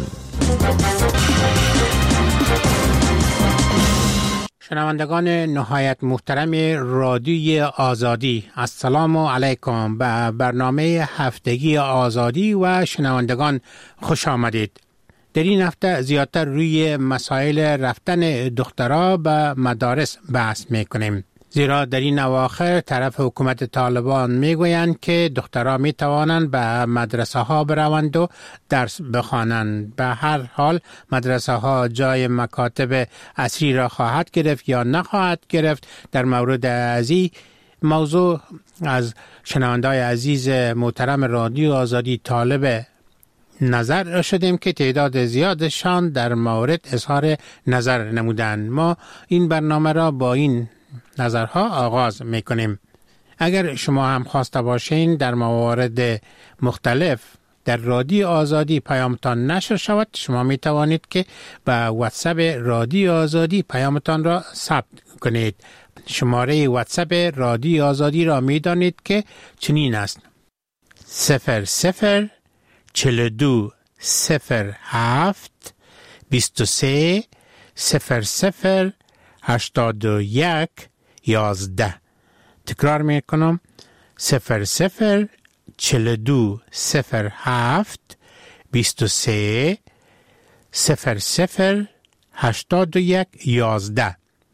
شنوندگان نهایت محترم رادیوی آزادی، السلام علیکم. به برنامه هفتگی آزادی و شنوندگان خوش آمدید. در این هفته زیادتر روی مسائل رفتن دخترها به مدارس بحث میکنیم، زیرا در این اواخر طرف حکومت طالبان میگویند که دخترها میتوانند به مدرسه ها بروند و درس بخوانند. به هر حال مدرسه ها جای مکاتب عصری را خواهد گرفت یا نخواهد گرفت. در مورد از این موضوع از شنونده‌های عزیز محترم رادیو آزادی طالب نظر شدیم که تعداد زیادشان در مورد اظهار نظر نمودند. ما این برنامه را با این نظرها آغاز میکنیم. اگر شما هم خواسته باشین در موارد مختلف در رادیو آزادی پیامتان نشر شود، شما می توانید که به واتساپ رادیو آزادی پیامتان را ثبت کنید. شماره واتساپ رادیو آزادی را می دانید که چنین است: صفر صفر چل دو صفر هفت بیست و سه صفر صفر هشتاد و یک یازده. تکرار می کنم: صفر صفر چل دو صفر هفت بیست و سه صفر صفر هشتاد و یک یازده.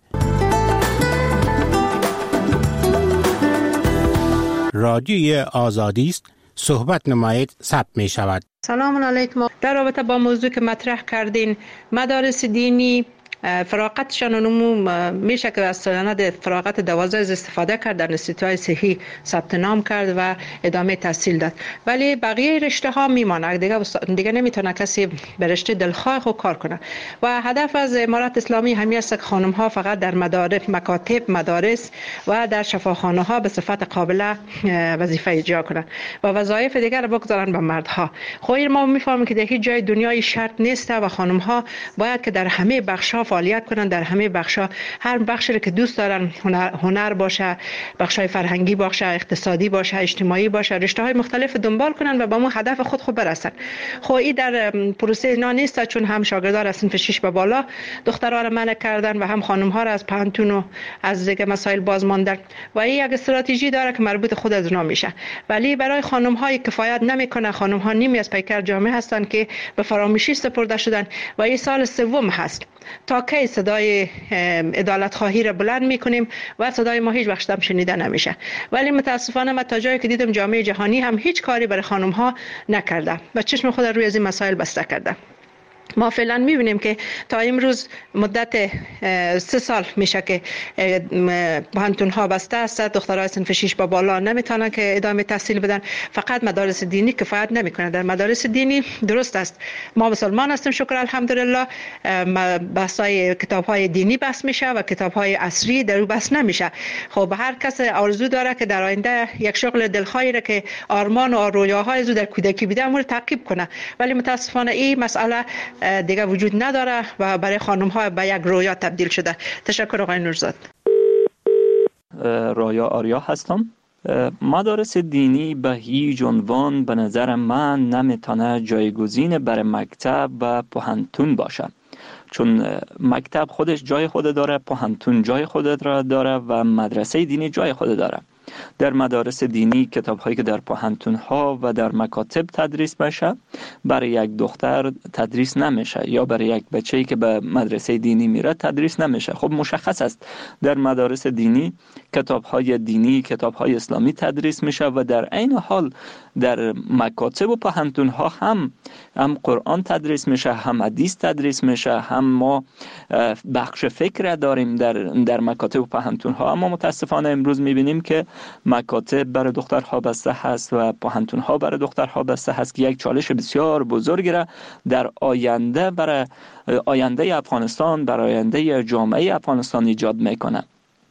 رادیوی آزادی است، صحبت نمایید، ثبت می شود. سلام علیکم. در رابطه با موضوع که مطرح کردین، مدارس دینی فراغتشان نمو میشه که از سند فراغت دوازده استفاده کرد، در انستیتوهای صحی ثبت نام کرد و ادامه تحصیل داد، ولی بقیه رشته ها میمانه. دیگه دیگه نمیتونه کسی به رشته دلخواه خود کار کنه و هدف از امارت اسلامی همین است که خانم ها فقط در مدارس، مکاتب، مدارس و در شفاخانه ها به صفت قابل وظیفه اجرا کنن و وظایف دیگر رو بگذارن به مردها. خب ما میفهمیم که در هیچ جای دنیای شرط نیست و خانم ها باید که در همه بخش ها فعالیت کنن، در همه بخشا، هر بخشی که دوست دارن، هنر, هنر باشه، بخشای فرهنگی باشه، اقتصادی باشه، اجتماعی باشه، رشته‌های مختلف دنبال کنن و به اون هدف خود خود برسن. خب این در پروسه اینا نیست، چون هم شاگردان از صنف شش به بالا دخترها را منع کردن و هم خانم‌ها را از پانتون و از دیگه مسائل باز ماندن و این یک استراتژی داره که مربوط خود از اونا میشه، ولی برای خانم‌های کفایت نمیکنه. خانم‌ها نیمی از پیکر جامعه هستن که به فراموشی سپرده شدن و این سال سوم هست تا کی صدای عدالت خواهی را بلند میکنیم و صدای ما هیچ وقت هم شنیده نمیشه. ولی متاسفانه من تا جایی که دیدم جامعه جهانی هم هیچ کاری برای خانم ها نکرده و چشم خود روی از این مسائل بسته کرده. ما فعلا میبینیم که تا امروز مدت سه سال میشه که پانتون ها بسته است، دخترای صنف شش با بالا نمیتونن که ادامه تحصیل بدن. فقط مدارس دینی کفایت نمیکنه. در مدارس دینی درست است ما مسلمان هستیم شکر الحمدلله، بحثای کتاب های دینی بحث میشه و کتاب های عصری در او بحث نمیشه. خب هر کس آرزو داره که در آینده یک شغل دلخواهی را که آرمان و رویاهای او در کودکی بوده امور تعقیب کنه، ولی متاسفانه این مسئله دیگه وجود نداره و برای خانم ها به یک رویا تبدیل شده. تشکر آقای نورزاد. رایا آریا هستم. مدارس دینی به هیچ عنوان به نظر من نمیتونه جایگزین برای مکتب و پوهنتون باشه، چون مکتب خودش جای خود داره، پوهنتون جای خود را داره و مدرسه دینی جای خود داره. در مدارس دینی کتاب هایی که در پوهنتون ها و در مکاتب تدریس میشه برای یک دختر تدریس نمیشه، یا برای یک بچه‌ای که به مدرسه دینی میره تدریس نمیشه. خب مشخص است در مدارس دینی کتاب های دینی، کتاب های اسلامی تدریس میشه و در عین حال در مکاتب و پوهنتون ها هم هم قرآن تدریس میشه، هم حدیث تدریس میشه، هم ما بخش فکر داریم در در مکاتب و پوهنتون ها. اما متاسفانه امروز میبینیم که مکاتب برای دخترها بسته هست و پوهنتون ها برای دخترها بسته هست که یک چالش بسیار بزرگی را در آینده برای آینده افغانستان، برای آینده جامعه افغانستان ایجاد میکنه.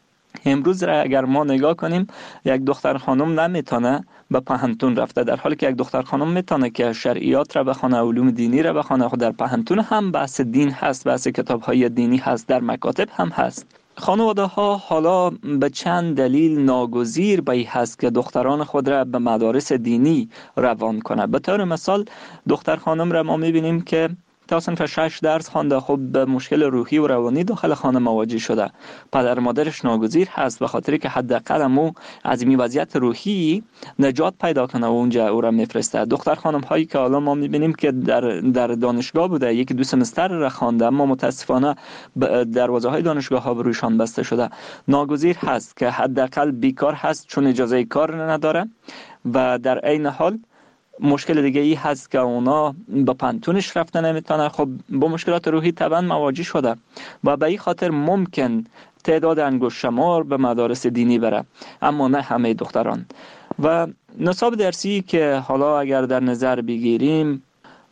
امروز را اگر ما نگاه کنیم یک دختر خانم نمیتونه به پوهنتون رفته، در حالی که یک دختر خانم میتونه که شرعیات را بخونه، علوم دینی را بخونه. خود در پوهنتون هم بحث دین هست، بحث کتاب های دینی هست، در مکاتب هم هست. خانواده ها حالا به چند دلیل ناگزیر به این هست که دختران خود را به مدارس دینی روان کنه. به طور مثال دختر خانم را ما میبینیم که تا صنف شش درس خوانده، خب به مشکل روحی و روانی داخل خانه مواجه شده. پدر مادرش ناگزیر هست به خاطری که حداقل مو از این وضعیت روحی نجات پیدا کنه و اونجا او را میفرسته. دختر خانم هایی که حالا ما میبینیم که در در دانشگاه بوده، یکی دو سمستر را خوانده، اما متاسفانه دروازه های دانشگاه ها برویشان بسته شده. ناگزیر هست که حداقل بیکار هست چون اجازه کار نداره و در عین حال مشکل دیگه ای هست که اونا به پانتونش رفته نمیتونه. خب با مشکلات روحی طبعا مواجه شده و به این خاطر ممکن تعداد انگشت شمار به مدارس دینی بره، اما نه همه دختران. و نصاب درسی که حالا اگر در نظر بگیریم،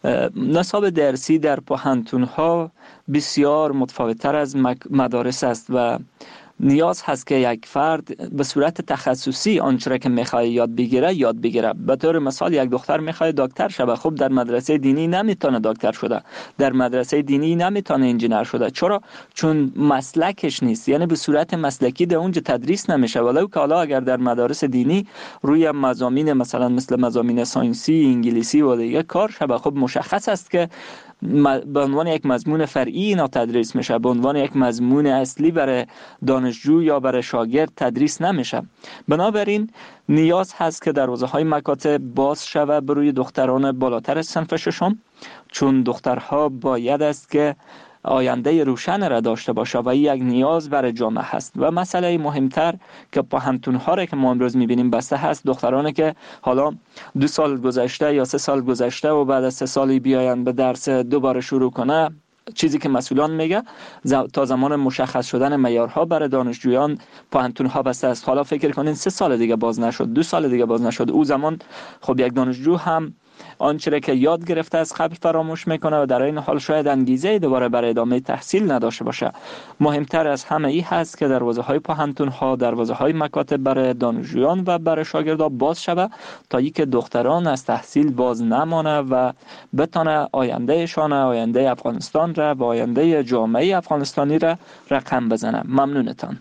نصاب درسی در پوهنتون ها بسیار متفاوت‌تر از مدارس است و نیاز هست که یک فرد به صورت تخصصی آنچه که میخواد یاد بگیره یاد بگیره. به طور مثال یک دختر میخواد دکتر شه، خب در مدرسه دینی نمیتونه دکتر شده، در مدرسه دینی نمیتونه انجینر شده. چرا؟ چون مسلکش نیست، یعنی به صورت مسلکی در اونجا تدریس نمیشه. ولو که حالا اگر در مدارس دینی روی مضامین مثلا مثل مضامین ساینسی، انگلیسی و دیگه کار شه، خب مشخص است که به عنوان یک مضمون فرعی اینا تدریس میشه، به عنوان یک مضمون اصلی برای دانشجو یا برای شاگرد تدریس نمیشه. بنابراین نیاز هست که دروازه های مکاتب باز شود بروی دختران بالاتر از صنف ششم، چون دخترها باید است که آینده روشن را داشته باشه و یک نیاز برای جامعه هست. و مسئله مهمتر که پوهنتون ها را که ما امروز میبینیم بسته هست، دخترانی که حالا دو سال گذشته یا سه سال گذشته و بعد از سه سالی بیاین به درس دوباره شروع کنه، چیزی که مسئولان میگه تا زمان مشخص شدن معیارها برای دانشجویان پوهنتون ها بسته است. حالا فکر کنین سه سال دیگه باز نشد، دو سال دیگه باز نشد، او زمان خب یک دانشجو هم آنچه که یاد گرفته از قبل فراموش میکنه و در این حال شاید انگیزه دوباره برای ادامه تحصیل نداشته باشه. مهمتر از همه ای هست که دروازه های پوهنتون ها، دروازه های مکاتب برای دانشجویان و برای شاگردان باز شود تا اینکه دختران از تحصیل باز نمانه و بتونه آیندهشان، آینده افغانستان را و آینده جامعه افغانستانی را رقم بزنه. ممنونتان.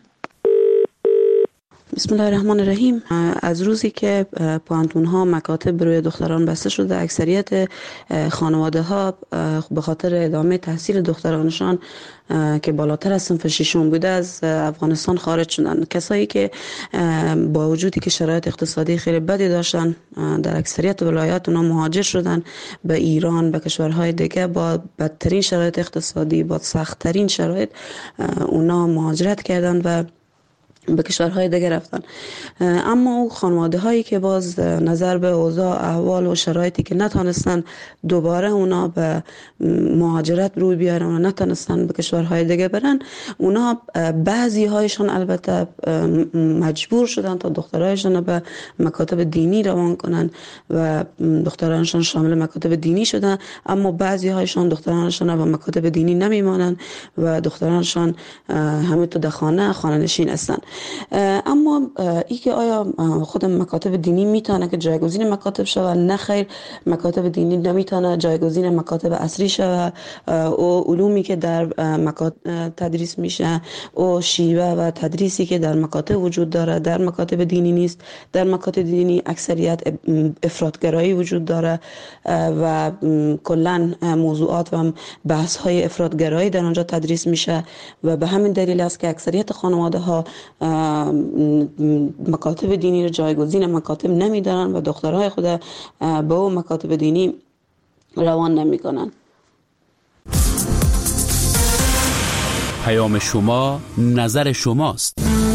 بسم الله الرحمن الرحیم. از روزی که پوهنتون ها مکاتب برای دختران بسته شده، اکثریت خانواده ها به خاطر ادامه تحصیل دخترانشان که بالاتر از صنف ششم بوده از افغانستان خارج شدن. کسایی که با وجودی که شرایط اقتصادی خیلی بدی داشتن در اکثریت ولایات اونا مهاجر شدن به ایران، به کشورهای دیگه با بدترین شرایط اقتصادی، با سختترین شرایط اونا مهاجرت کردن و به کشورهای دیگه رفتن. اما او خانواده هایی که باز نظر به اوضاع احوال و شرایطی که نتونستن دوباره اونا به مهاجرت روی بیارن و نتونستن به کشورهای دیگه برن، اونا بعضی هایشان البته مجبور شدن تا دخترایشان به مکاتب دینی روان کنن و دخترانشان شامل مکاتب دینی شدن، اما بعضی هایشان دخترانشان به مکاتب دینی نمیمانن و دخترانشان همه تو در خانه خانه نشین هستن. اما ای که آیا خود مکاتب دینی میتونه که جایگزین مکاتب شود؟ نه خیر، مکاتب دینی نمیتونه جایگزین مکاتب اصلی شود. او علومی که در مکاتب تدریس میشه، او شیوه و تدریسی که در مکاتب وجود داره در مکاتب دینی نیست. در مکاتب دینی اکثریت افراطگرایی وجود داره و کلا موضوعات و بحث های افراطگرایی در آنجا تدریس میشه و به همین دلیل است که اکثریت خانواده ها مکاتب دینی رو جایگزین مکاتب نمیدارن و دخترهای خود به او مکاتب دینی روان نمیکنن. پیام شما، نظر شماست.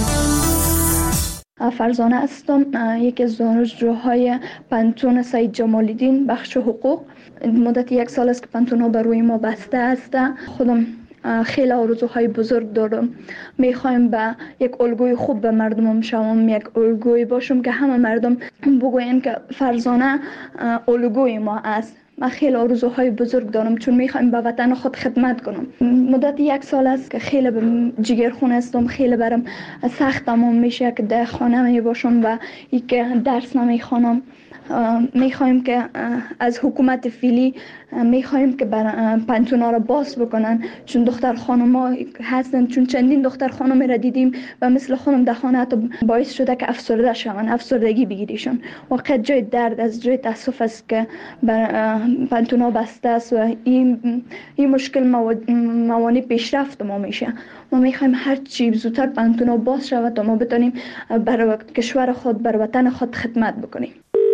فرزانه هستم، یکی از دانشجوهای پانتون سید جمال الدین بخش حقوق. مدت یک سال است که پانتون ها بر روی ما بسته است. خودم خیلی آرزوهای بزرگ دارم. میخوایم به یک الگوی خوب به مردم شوم، یک الگوی باشم که همه مردم بگوین که فرزانه الگوی ما است. من خیلی آرزوهای بزرگ دارم چون میخوایم به وطن خود خدمت کنم. مدت یک سال است که خیلی به جگرخونه هستم، خیلی برام سخت تمام میشه که در خانه می باشم و ای که درس نمیخوانم. میخوایم که از حکومت فعلی میخوایم که پانتونا را باز بکنن، چون دختر خانم هستن، چون چندین دختر خانم را دیدیم و مثل خانم در خانه حتی باعث شده که افسرده شون، افسردگی بگیریشون. واقعا جای درد از جای تاسف است که پانتونا بسته است و این این مشکل موانع پیشرفت ما میشه. ما میخوایم هر چی زودتر پانتونا باز شود تا ما بتونیم برای کشور خود، برای وطن خود خدمت بکنیم.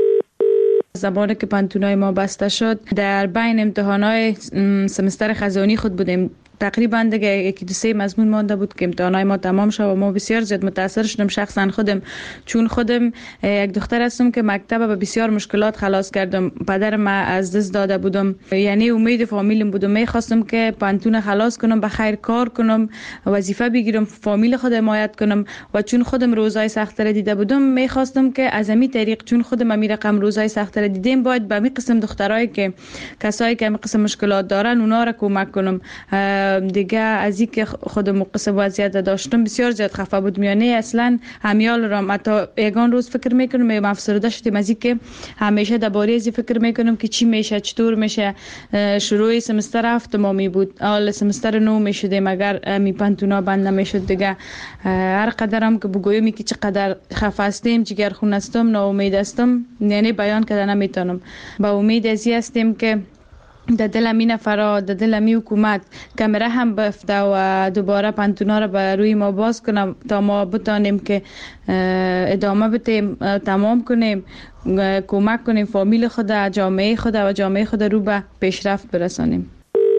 زمانی که پانتونای ما بسته شد، در بین امتحانات سمستر خزانی خود بودیم. تقریبا دیگه یکی دو سه مضمون مانده بود که امتحانات ما تمام شد و ما بسیار زیاد متاثر شدم شخصا خودم، چون خودم یک دختر هستم که مکتب به بسیار مشکلات خلاص کردم. پدر ما از دست داده بودم، یعنی امید فامیلم بودم. میخواستم که پانتون خلاص کنم، به خیر کار کنم، وظیفه بگیرم، فامیل خود حمایت کنم و چون خودم روزای سخت را دیده بودم میخواستم که از همین طریق، چون خودم می رقم روزای سخت را دیدم، باید به همین قسم دخترایی که کسایی که همین قسم مشکلات دارن اونا را کمک کنم. دیگه از اینکه خودم قصه وضعیت داشتم بسیار زیاد خفه بودم، یعنی اصلا همیال را متا یگان روز فکر میکنم می افسرده شدم از اینکه همیشه درباره از فکر میکنم که چی میشه، چطور میشه. شروع سمستر هفتم می بود، اول سمستر نو میشدیم اگر می پانتونا بند نمیشد. دیگه هر قدرم که بگویم که چقدر خفه هستم، جگرخون هستم، ناامید هستم، یعنی بیان کردن نمیتونم. با امید ازی هستیم که در دل می نفرا، در دل می حکومت کمره هم بفته و دوباره پانتونا را به روی ما باز کنم تا ما بتانیم که ادامه بدیم، تمام کنیم، کمک کنیم فامیل خود، جامعه خود و جامعه خود رو به پیشرفت برسانیم.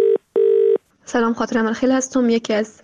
سلام، خاطر ملخیل هستم، یکی از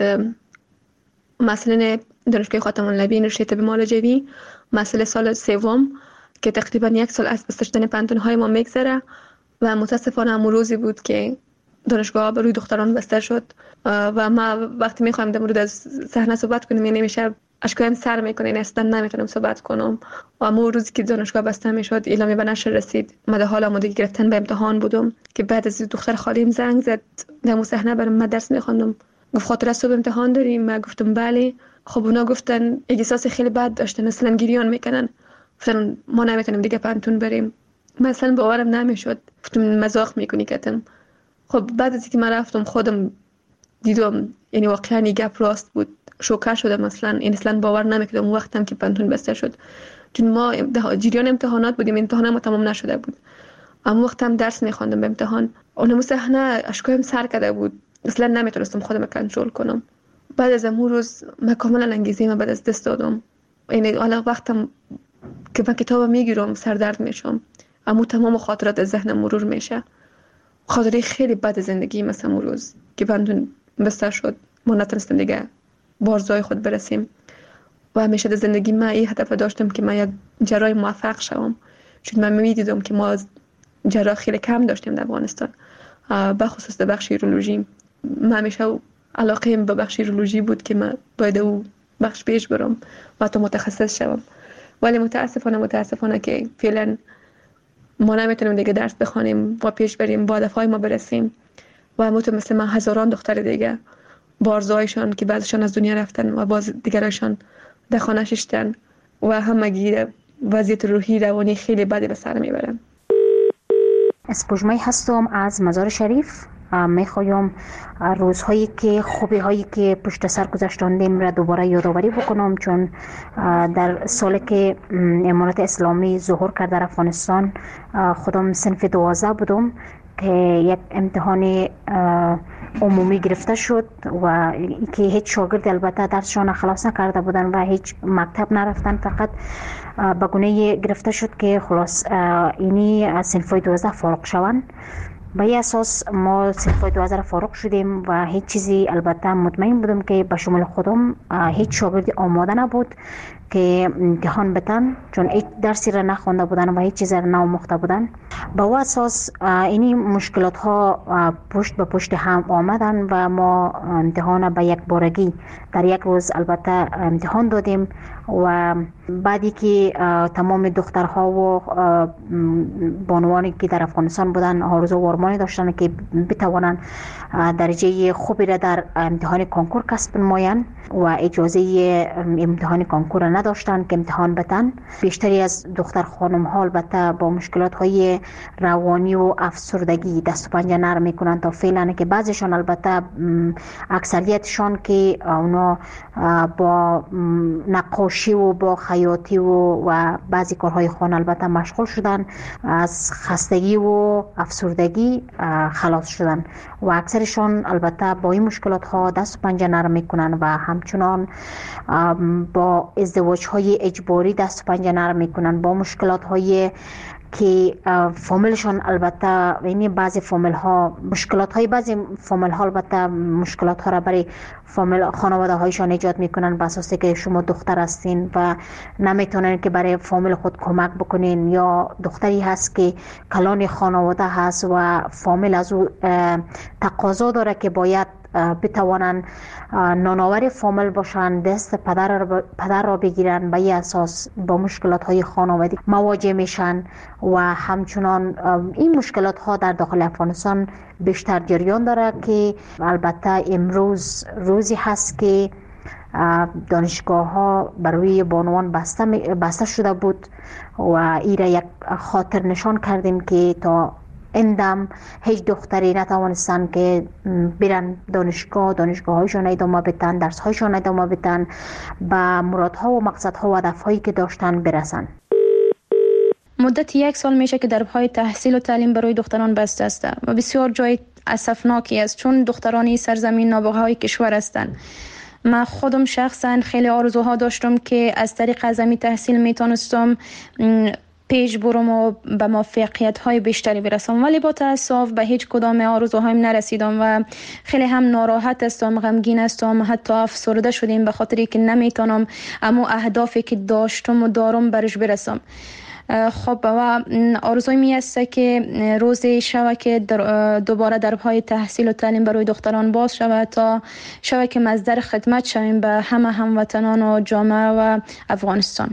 مسئولین دانشگاه خاتم النبیین رشته طب معالجوی، مسئله سال سوم که تقریبا یک سال از بسته شدن پانتون‌های ما میگذره و متاسفانه همون روزی بود که دانشگاه به روی دختران بسته شد و ما وقتی میخوایم در مورد از صحنه صحبت کنیم یعنی میشه اشکایم سر میکنه، این اصلا نمیتونم صحبت کنم. و همون روزی که دانشگاه بسته میشد اعلامیه به نشر رسید، من در حال آمادگی گرفتن به امتحان بودم که بعد از دختر خالیم زنگ زد در اون صحنه برام من درس میخوندم، گفت خاطر صبح امتحان داریم؟ من گفتم بله. خب اونا گفتن احساس خیلی بد داشتن، مثلا گریان میکنن، گفتن ما نمیتونیم دیگه پانتون بریم. مثلا باورم نمیشد، گفتم مزاق میکنی کتم. خب بعد از اینکه من رفتم خودم دیدم یعنی واقعا این گپ راست بود، شوکه شدم. مثلا این اصلا باور نمیکردم اون وقتم که پانتون بسته شد، چون ما جریان امتحانات بودیم، امتحان ما تمام نشده بود، اما وقتم درس میخواندم به امتحان. اونم صحنه اشکایم سر کرده بود، اصلا نمیتونستم خودم کنترل کنم. بعد از اون روز من کاملا انگیزه من بعد از دست دادم، یعنی حالا وقتم که من کتاب میگیرم سردرد میشم، اما تمام خاطرات از ذهنم مرور میشه. خاطره خیلی بد زندگی مثلا اون روز که پانتون بسته شد، ما نتونستیم دیگه بارزای خود برسیم و همیشه در زندگی من این هدف داشتم که من یک جراح موفق شوم، چون من می‌دیدم که ما جراح خیلی کم داشتیم در افغانستان، به خصوص در بخش یورولوژی. من همیشه علاقه به بخش یورولوژی بود که من باید او بخش پیش برم و تا متخصص شوم، ولی متاسفانه متاسفانه که فعلا ما نمیتونیم دیگه درس بخوانیم و پیش بریم با هدفهای ما برسیم و همونطور مثل من هزاران دختر دیگه بارزایشان که بعضشان از دنیا رفتن و باز دیگرشان در خانه ششتن و همگی وضعیت روحی روانی خیلی بدی به سر میبرن. اسپوجمای هستم از مزار شریف. میخوایم روزهایی که خوبی هایی که پشت سر گذاشتندیم را دوباره یادآوری بکنم، چون در سالی که امارت اسلامی ظهور کرد در افغانستان خودم صنف دوازده بودم که یک امتحان عمومی گرفته شد و که هیچ شاگرد البته درسشان خلاص نکرده بودن و هیچ مکتب نرفتن، فقط به گونه گرفته شد که خلاص اینی از صنف دوازده فارغ شوند. به این اساس ما صنف دوازده فارغ شدیم و هیچ چیزی البته مطمئن بودم که به شمول خودم هیچ شاگردی آماده نبود که امتحان بتن، چون هیچ درسی را نخوانده بودن و هیچ چیز را نآموخته بودن. به این اساس اینی مشکلات ها پشت به پشت هم آمدن و ما امتحان به یک بارگی در یک روز البته امتحان دادیم و بعدی که تمام دخترها و بانوانی که در افغانستان بودن آرزو و آرمانی داشتن که بتوانند درجه خوبی را در امتحان کنکور کسب نمایند و اجازه امتحان کنکور را نداشتن که امتحان بتن. بیشتری از دختر خانم ها البته با مشکلات های روانی و افسردگی دست و پنجه نرم میکنن تا فعلا، که بعضیشان البته اکثریتشان که اونا با نقاشی و با خیاطی و, و بعضی کارهای خانه البته مشغول شدن، از خستگی و افسردگی خلاص شدن و اکثرشان البته با این مشکلات ها دست و پنجه نرم میکنن و همچنان با ازدواج های اجباری دست و پنجه نرم میکنن، با مشکلات های که فامیلشان البته یعنی بعضی فامیل ها مشکلات های بعضی فامیل ها البته مشکلات ها را برای فامیل خانواده هایشان ایجاد میکنن، به اساسی که شما دختر هستین و نمیتونن که برای فامیل خود کمک بکنین، یا دختری هست که کلان خانواده هست و فامیل از او تقاضا داره که باید بتوانند نانآور فامیل باشند، دست پدر را, پدر را بگیرن، به این اساس با مشکلات های خانوادگی مواجه میشن و همچنان این مشکلات ها در داخل افغانستان بیشتر جریان داره که البته امروز روزی هست که دانشگاه ها برای بانوان بسته, بسته شده بود و این را یک خاطر نشان کردیم که تا اندم هیچ دختری نتوانستن که برن دانشگاه دانشگاه هایشان ادامه بدن، درس هایشان ادامه بدن، به مرادها و مقصدها و هدفهایی که داشتن برسن. مدت یک سال میشه که دربهای تحصیل و تعلیم برای دختران بسته است و بسیار جای اسفناکی است، چون دخترانی سرزمین نابغه های کشور هستند. من خودم شخصا خیلی آرزوها داشتم که از طریق اعظمی تحصیل میتونستم پیش برم و به موفقیت های بیشتری برسم، ولی با تاسف به هیچ کدام آرزوهایم نرسیدم و خیلی هم ناراحت هستم، غمگین هستم، حتی افسرده شدیم به خاطری که نمیتونم اما اهدافی که داشتم و دارم برش برسم. خب و آرزوی می است که روزی شوه که دوباره دربهای تحصیل و تعلیم برای دختران باز شود تا شوه که مصدر خدمت شویم به همه هموطنان و جامعه و افغانستان.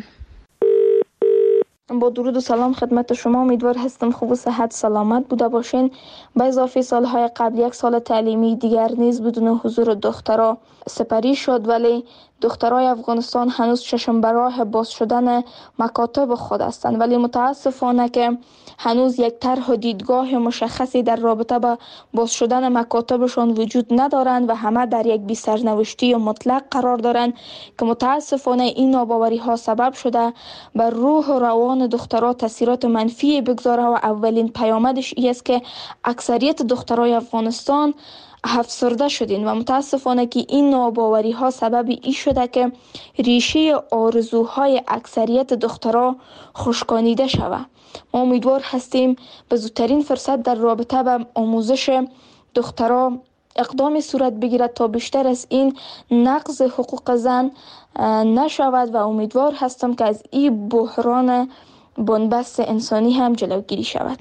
با درود و سلام خدمت شما، امیدوار هستم خوب و صحت سلامت بوده باشین. به اضافه سالهای قبل یک سال تعلیمی دیگر نیز بدون حضور دخترها سپری شد، ولی دخترای افغانستان هنوز چشم به راه باز شدن مکاتب خود هستند، ولی متاسفانه که هنوز یک طرح و دیدگاه مشخصی در رابطه با باز شدن مکاتبشان وجود ندارند و همه در یک بی سرنوشتی مطلق قرار دارند که متاسفانه این ناباوری ها سبب شده بر روح و روان دخترها تاثیرات منفی بگذاره و اولین پیامدش این است که اکثریت دخترای افغانستان افسرده شدین و متاسفانه که این ناباوری ها سبب ای شده که ریشه آرزوهای اکثریت دخترها خشکانیده شود. ما امیدوار هستیم به زودترین فرصت در رابطه با آموزش دخترها اقدامی صورت بگیرد تا بیشتر از این نقض حقوق زن نشود و امیدوار هستم که از این بحران بنبست انسانی هم جلوگیری شود.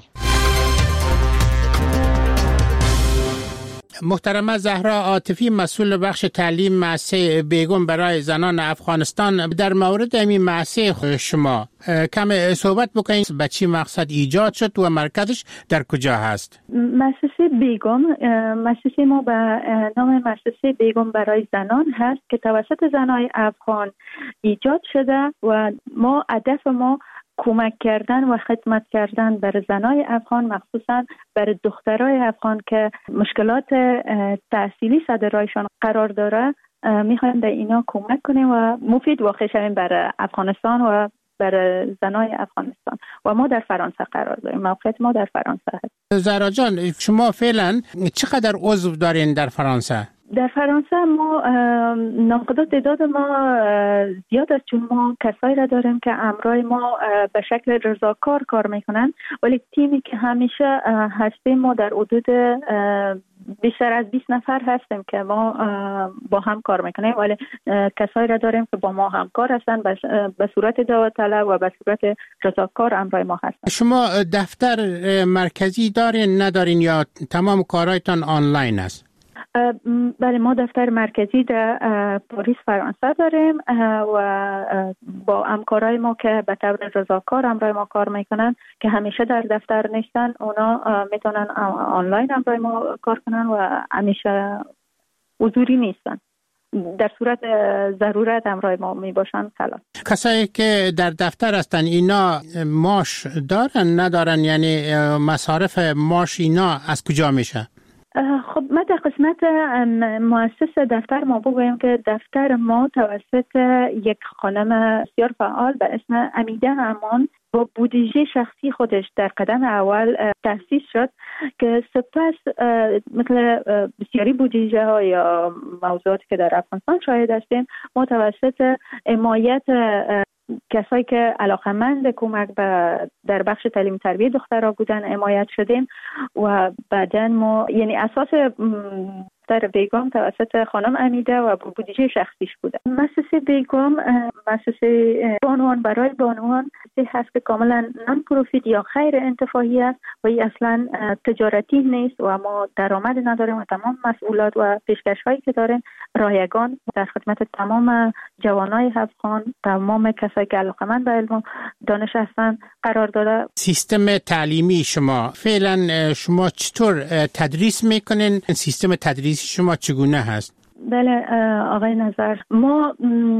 محترمه زهرا عاطفی، مسئول بخش تعلیم مؤسسه بیگم برای زنان افغانستان، در مورد این مؤسسه شما کم صحبت بکنید. به چی مقصد ایجاد شد و مرکزش در کجا هست؟ مؤسسه بیگم، مؤسسه ما به نام مؤسسه بیگم برای زنان هست که توسط زنان افغان ایجاد شده و ما هدف ما کمک کردن و خدمت کردن بر زنای افغان، مخصوصا بر دخترای افغان که مشکلات تحصیلی سر راهشان قرار داره. میخوایم به اینا کمک کنیم و مفید واقع شویم بر افغانستان و بر زنای افغانستان. و ما در فرانسه قرار داریم، موقعیت ما در فرانسه هست. زهرا جان، شما فعلا چقدر عضو دارین در فرانسه؟ در فرانسه ما ناقدات تعداد ما زیاد است، چون ما کسایی را داریم که همراه ما به شکل رضاکار کار میکنن، ولی تیمی که همیشه هستیم ما در حدود بیشتر از بیست نفر هستیم که ما با هم کار میکنیم، ولی کسایی را داریم که با ما همکار هستن به صورت دعوت طلب و به صورت رضاکار همراه ما هستن. شما دفتر مرکزی دارین ندارین یا تمام کارهایتان آنلاین است؟ بله، ما دفتر مرکزی در پاریس فرانسه داریم و با همکارای ما که به طور رضاکار همراه ما کار میکنن که همیشه در دفتر نیستن، اونا میتونن آنلاین همراه ما کار کنن و همیشه حضوری نیستن. در صورت ضرورت همراه ما می باشن خلاص. کسایی که در دفتر هستن اینا معاش دارن ندارن؟ یعنی مصارف معاش اینا از کجا میشه؟ خب ما در قسمت مؤسس دفتر ما بگویم که دفتر ما توسط یک خانم بسیار فعال به اسم امیده امان با بودجه شخصی خودش در قدم اول تأسیس شد که سپس مثل بسیاری بودجه ها یا موضوعاتی که در افغانستان شاهد هستیم، ما توسط حمایت کسایی که علاقمند کمک به در بخش تعلیم تربیت دخترها بودن حمایت شدیم و بعداً ما یعنی اساس در بیگم توسط خانم امیده و بودجه شخصیش بوده. مؤسسه بیگم مؤسسه بانوان برای بانوان هست که کاملا نان پروفیت یا غیر انتفاعی است و این اصلا تجارتی نیست و ما درآمد نداریم و تمام مسئولات و پیشکش هایی که داریم رایگان در خدمت تمام جوانای افغان، تمام کسایی که علاقمند به علم و دانش هستند قرار داده. سیستم تعلیمی شما فعلا شما چطور تدریس میکنین؟ سیستم تدریس شما چگونه هست؟ بله آقای نظر، ما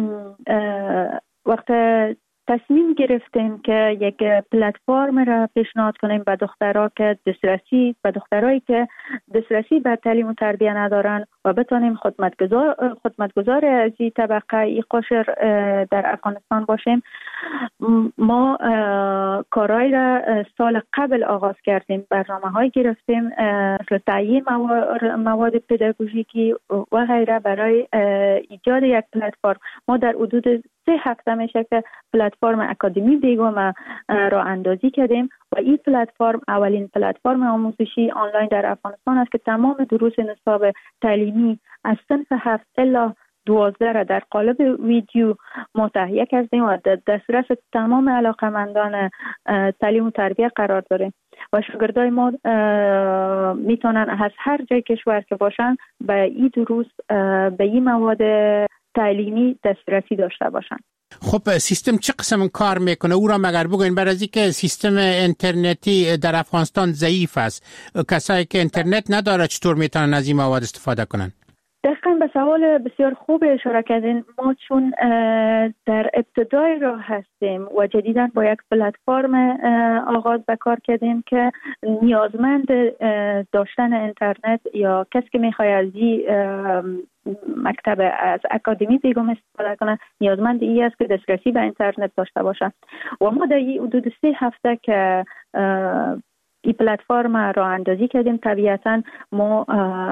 وقت تصمیم گرفتیم که یک پلتفرم را پیشنهاد کنیم به دخترها که دسترسی به دخترایی که دسترسی به تعلیم و تربیت ندارن و بتونیم خدمتگزار خدمتگزار از این طبقه این قشر در افغانستان باشیم. ما کارهای را سال قبل آغاز کردیم، برنامه‌های گرفتیم مثل تعیین مواد پداگوژیکی و غیره برای ایجاد یک پلتفرم. ما در حدود سه هفته میشه که پلتفرم اکادمی بیگم را اندازی کردیم و این پلتفرم اولین پلتفرم آموزشی آنلاین در افغانستان است که تمام دروس نصاب تعلیمی از صنف هفت الی دوازده را در قالب ویدیو ما تهیه کردیم و در دسترس تمام علاقمندان تعلیم و تربیت قرار داریم و شاگردای ما میتونن از هر جای کشور که باشن به این دروس به این مواد تعلیمی دسترسی داشته باشن. خب سیستم چه قسم کار میکنه؟ او را مگر بگوین، برای اینکه سیستم اینترنتی در افغانستان ضعیف است. کسایی که اینترنت نداره چطور میتونن از این مواد استفاده کنن؟ دقیقاً به سوال بسیار خوب اشاره کردین. ما چون در ابتدای راه هستیم و جدیداً با یک پلتفرم آغاز به کار کردیم که نیازمند داشتن اینترنت یا کسی که میخواد از این مکتب از اکادمی بیگم استفاده کنه نیازمند این است که دسترسی به اینترنت داشته باشه و ما در این حدود سه هفته که این پلتفرم را اندازی کردیم طبیعتاً ما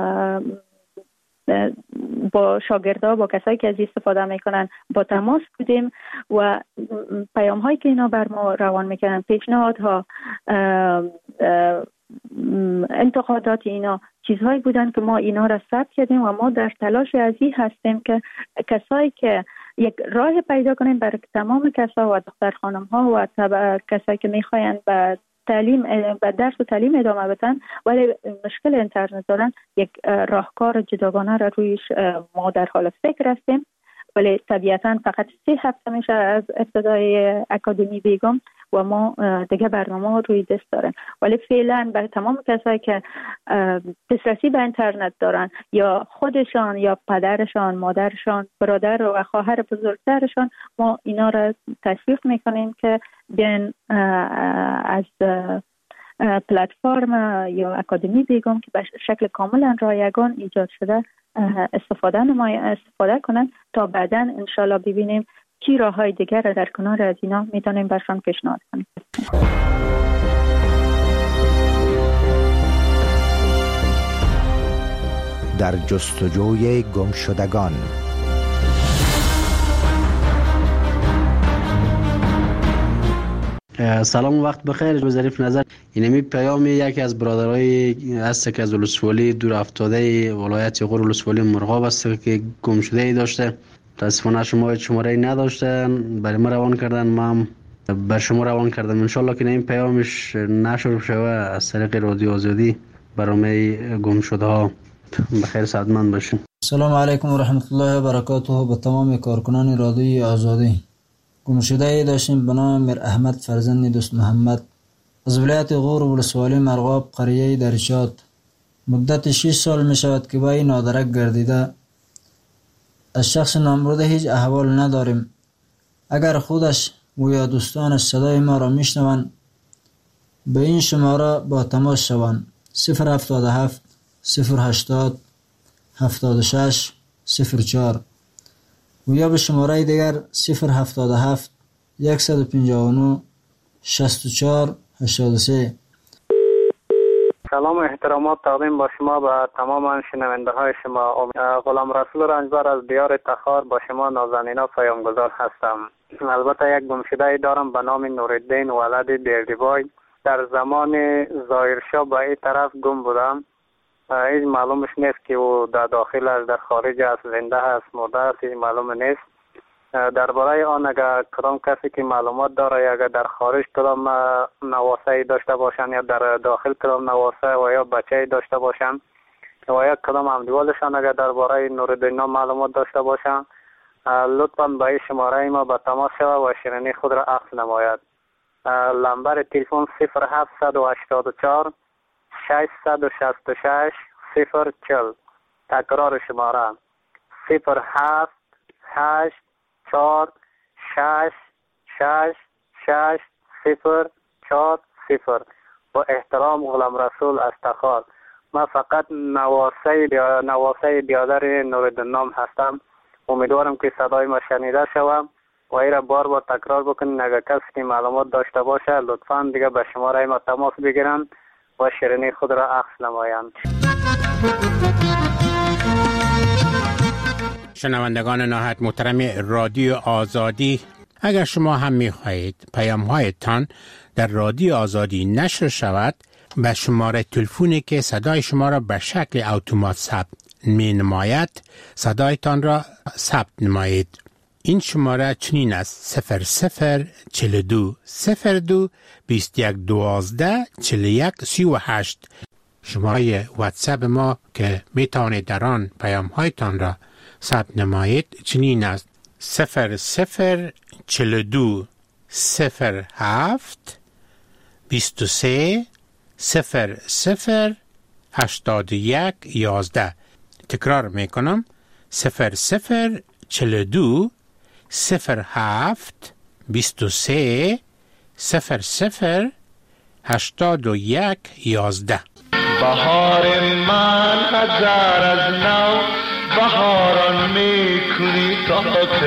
با شاگردها با کسایی که از استفاده میکنن با تماس بودیم و پیام هایی که اینا بر ما روان میکنن، پیشنهادها، انتقادات اینا چیزهایی بودن که ما اینا را ثبت کردیم و ما در تلاش از این هستیم که کسایی که یک راه پیدا کنیم برای تمام کسا و دختر خانم ها و کسایی که میخواین به تعلیم به درس و تعلیم ادامه بدن ولی مشکل اینترنت دارن، یک راهکار جداگانه را رویش ما در حال فکر هستیم. ولی طبیعتا فقط سه هفته میشه از ابتدای اکادمی بیگم و ما دیگه برنامه روی دست داریم. ولی فعلا برای تمام کسایی که دسترسی به اینترنت دارن یا خودشان یا پدرشان، مادرشان، برادر و خواهر بزرگترشان، ما اینا را تشویق میکنیم که بیان از پلتفرم یا اکادمی بیگم که به شکل کاملا رایگان ایجاد شده استفاده نمای استفاده کنن تا بعدا انشالله ببینیم چی راه های دیگر را در کنار از اینا میتونیم برشان پیشنهاد کنیم. در جستجوی گم شدگان. سلام و وقت بخیر. به ظریف نظر اینمی پیام یکی از برادرای هست که از ولسوالی دور افتاده ولایت غور ولسوالی مرغاب است که گم شده ای داشته. متاسفانه شما شماره نداشتن، برای ما روان کردن، ما بر شما روان کردم. ان شاء الله که این پیامش نشر شوه از طریق رادیو آزادی برای گم شده ها. بخیر سعادتمند باشین. سلام علیکم و رحمت الله و برکاته. به تمام کارکنان رادیو آزادی. گم شده ای داشتیم به نام میر احمد فرزند دوست محمد از ولایت غور ولسوالی مرغاب قریه درشاد. مدت شش سال می شود که با این نادرک گردیده. از شخص نامبرده هیچ احوال نداریم. اگر خودش و یا دوستانش صدای ما را می شنوند به این شماره با تماس شوند: صفر هفتاد و هفت صفر هشتاد هفتاد و شش صفر چهار و یا به شماره دیگر صفر هفتاد و هفت صد و پنجاه و نه شصت و چهار هشتاد و سه. سلام و احترامات تقدیم با شما به تمام شنونده های شما. غلام رسول رنجبر از دیار تخار با شما نازنینا پیامگذار هستم. البته یک گمشده دارم به نام نورالدین ولد دیردیبای. در زمان ظاهرشاه به این طرف گم بودم. هیچ معلومش نیست که او در داخل است، در خارج است، زنده است، مرده است، هیچ معلوم نیست. درباره آن اگر کدام کسی که معلومات داره یا اگر در خارج کدام نواسه داشته باشن یا در داخل کدام نواسه و یا بچه داشته باشن و یا کدام همدیوالشان اگر درباره نورالدین معلومات داشته باشن، لطفاً به این شماره ما به تماس شود و شیرینی خود را عکس نماید. لمبر تلفن صفر هفت هشت چهار ششصد و شصت و شش صفر چهل. تکرار شماره صفر هفت هشت چهار شش شش شش صفر چهار صفر. با احترام غلام رسول از تخار. من فقط نواسه نواسه بیادر نورالدین نام هستم. امیدوارم که صدای ما شنیده شوم و ای را بار بار تکرار بکنین. اگر کسی که معلومات داشته باشه لطفاً دیگه به شماره ما تماس بگیرن و شیرینی خود را عکس نمایند. شنوندگان نهایت محترم رادیو آزادی، اگر شما هم می خواهید پیام هایتان در رادیو آزادی نشر شود، به شماره تلفنی که صدای شما را به شکل اتومات ثبت می نماید صدایتان را ثبت نمایید. این شماره چنین است: صفر صفر چل دو صفر دو بیست یک دوازده چل یک سی و هشت. شماره واتساپ ما که می توانید در آن پیام هایتان را ثبت نمایید چنین است: صفر صفر چل دو صفر هفت بیست و سه صفر صفر هشتاد و یک یازده. تکرار می کنم: صفر صفر چل دو صفر هفت بیست و سه صفر صفر هشتاد و یک یازده. بهار من هزار از نو بهاران میکنی تا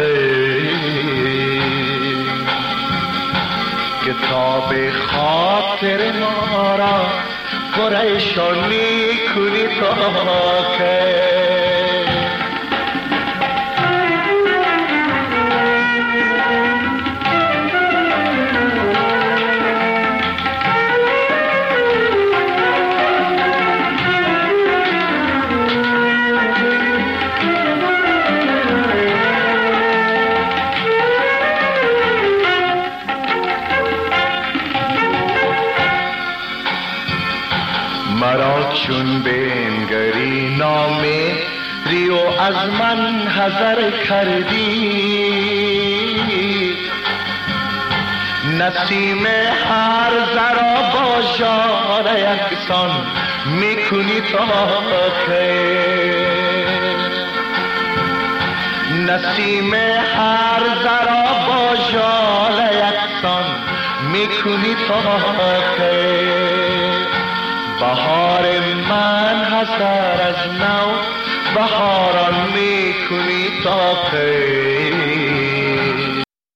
کتاب خاطر ما را پریشان میکنی تا که چون بنگری نامهری و از من حذر کردی، نسیم هر ذرا با ژاله یکسان میکنی تا خیر، نسیم هر ذرا با ژاله یکسان میکنی تا خیر. بهار من حسر از نو بهاران میکنی تا خیر.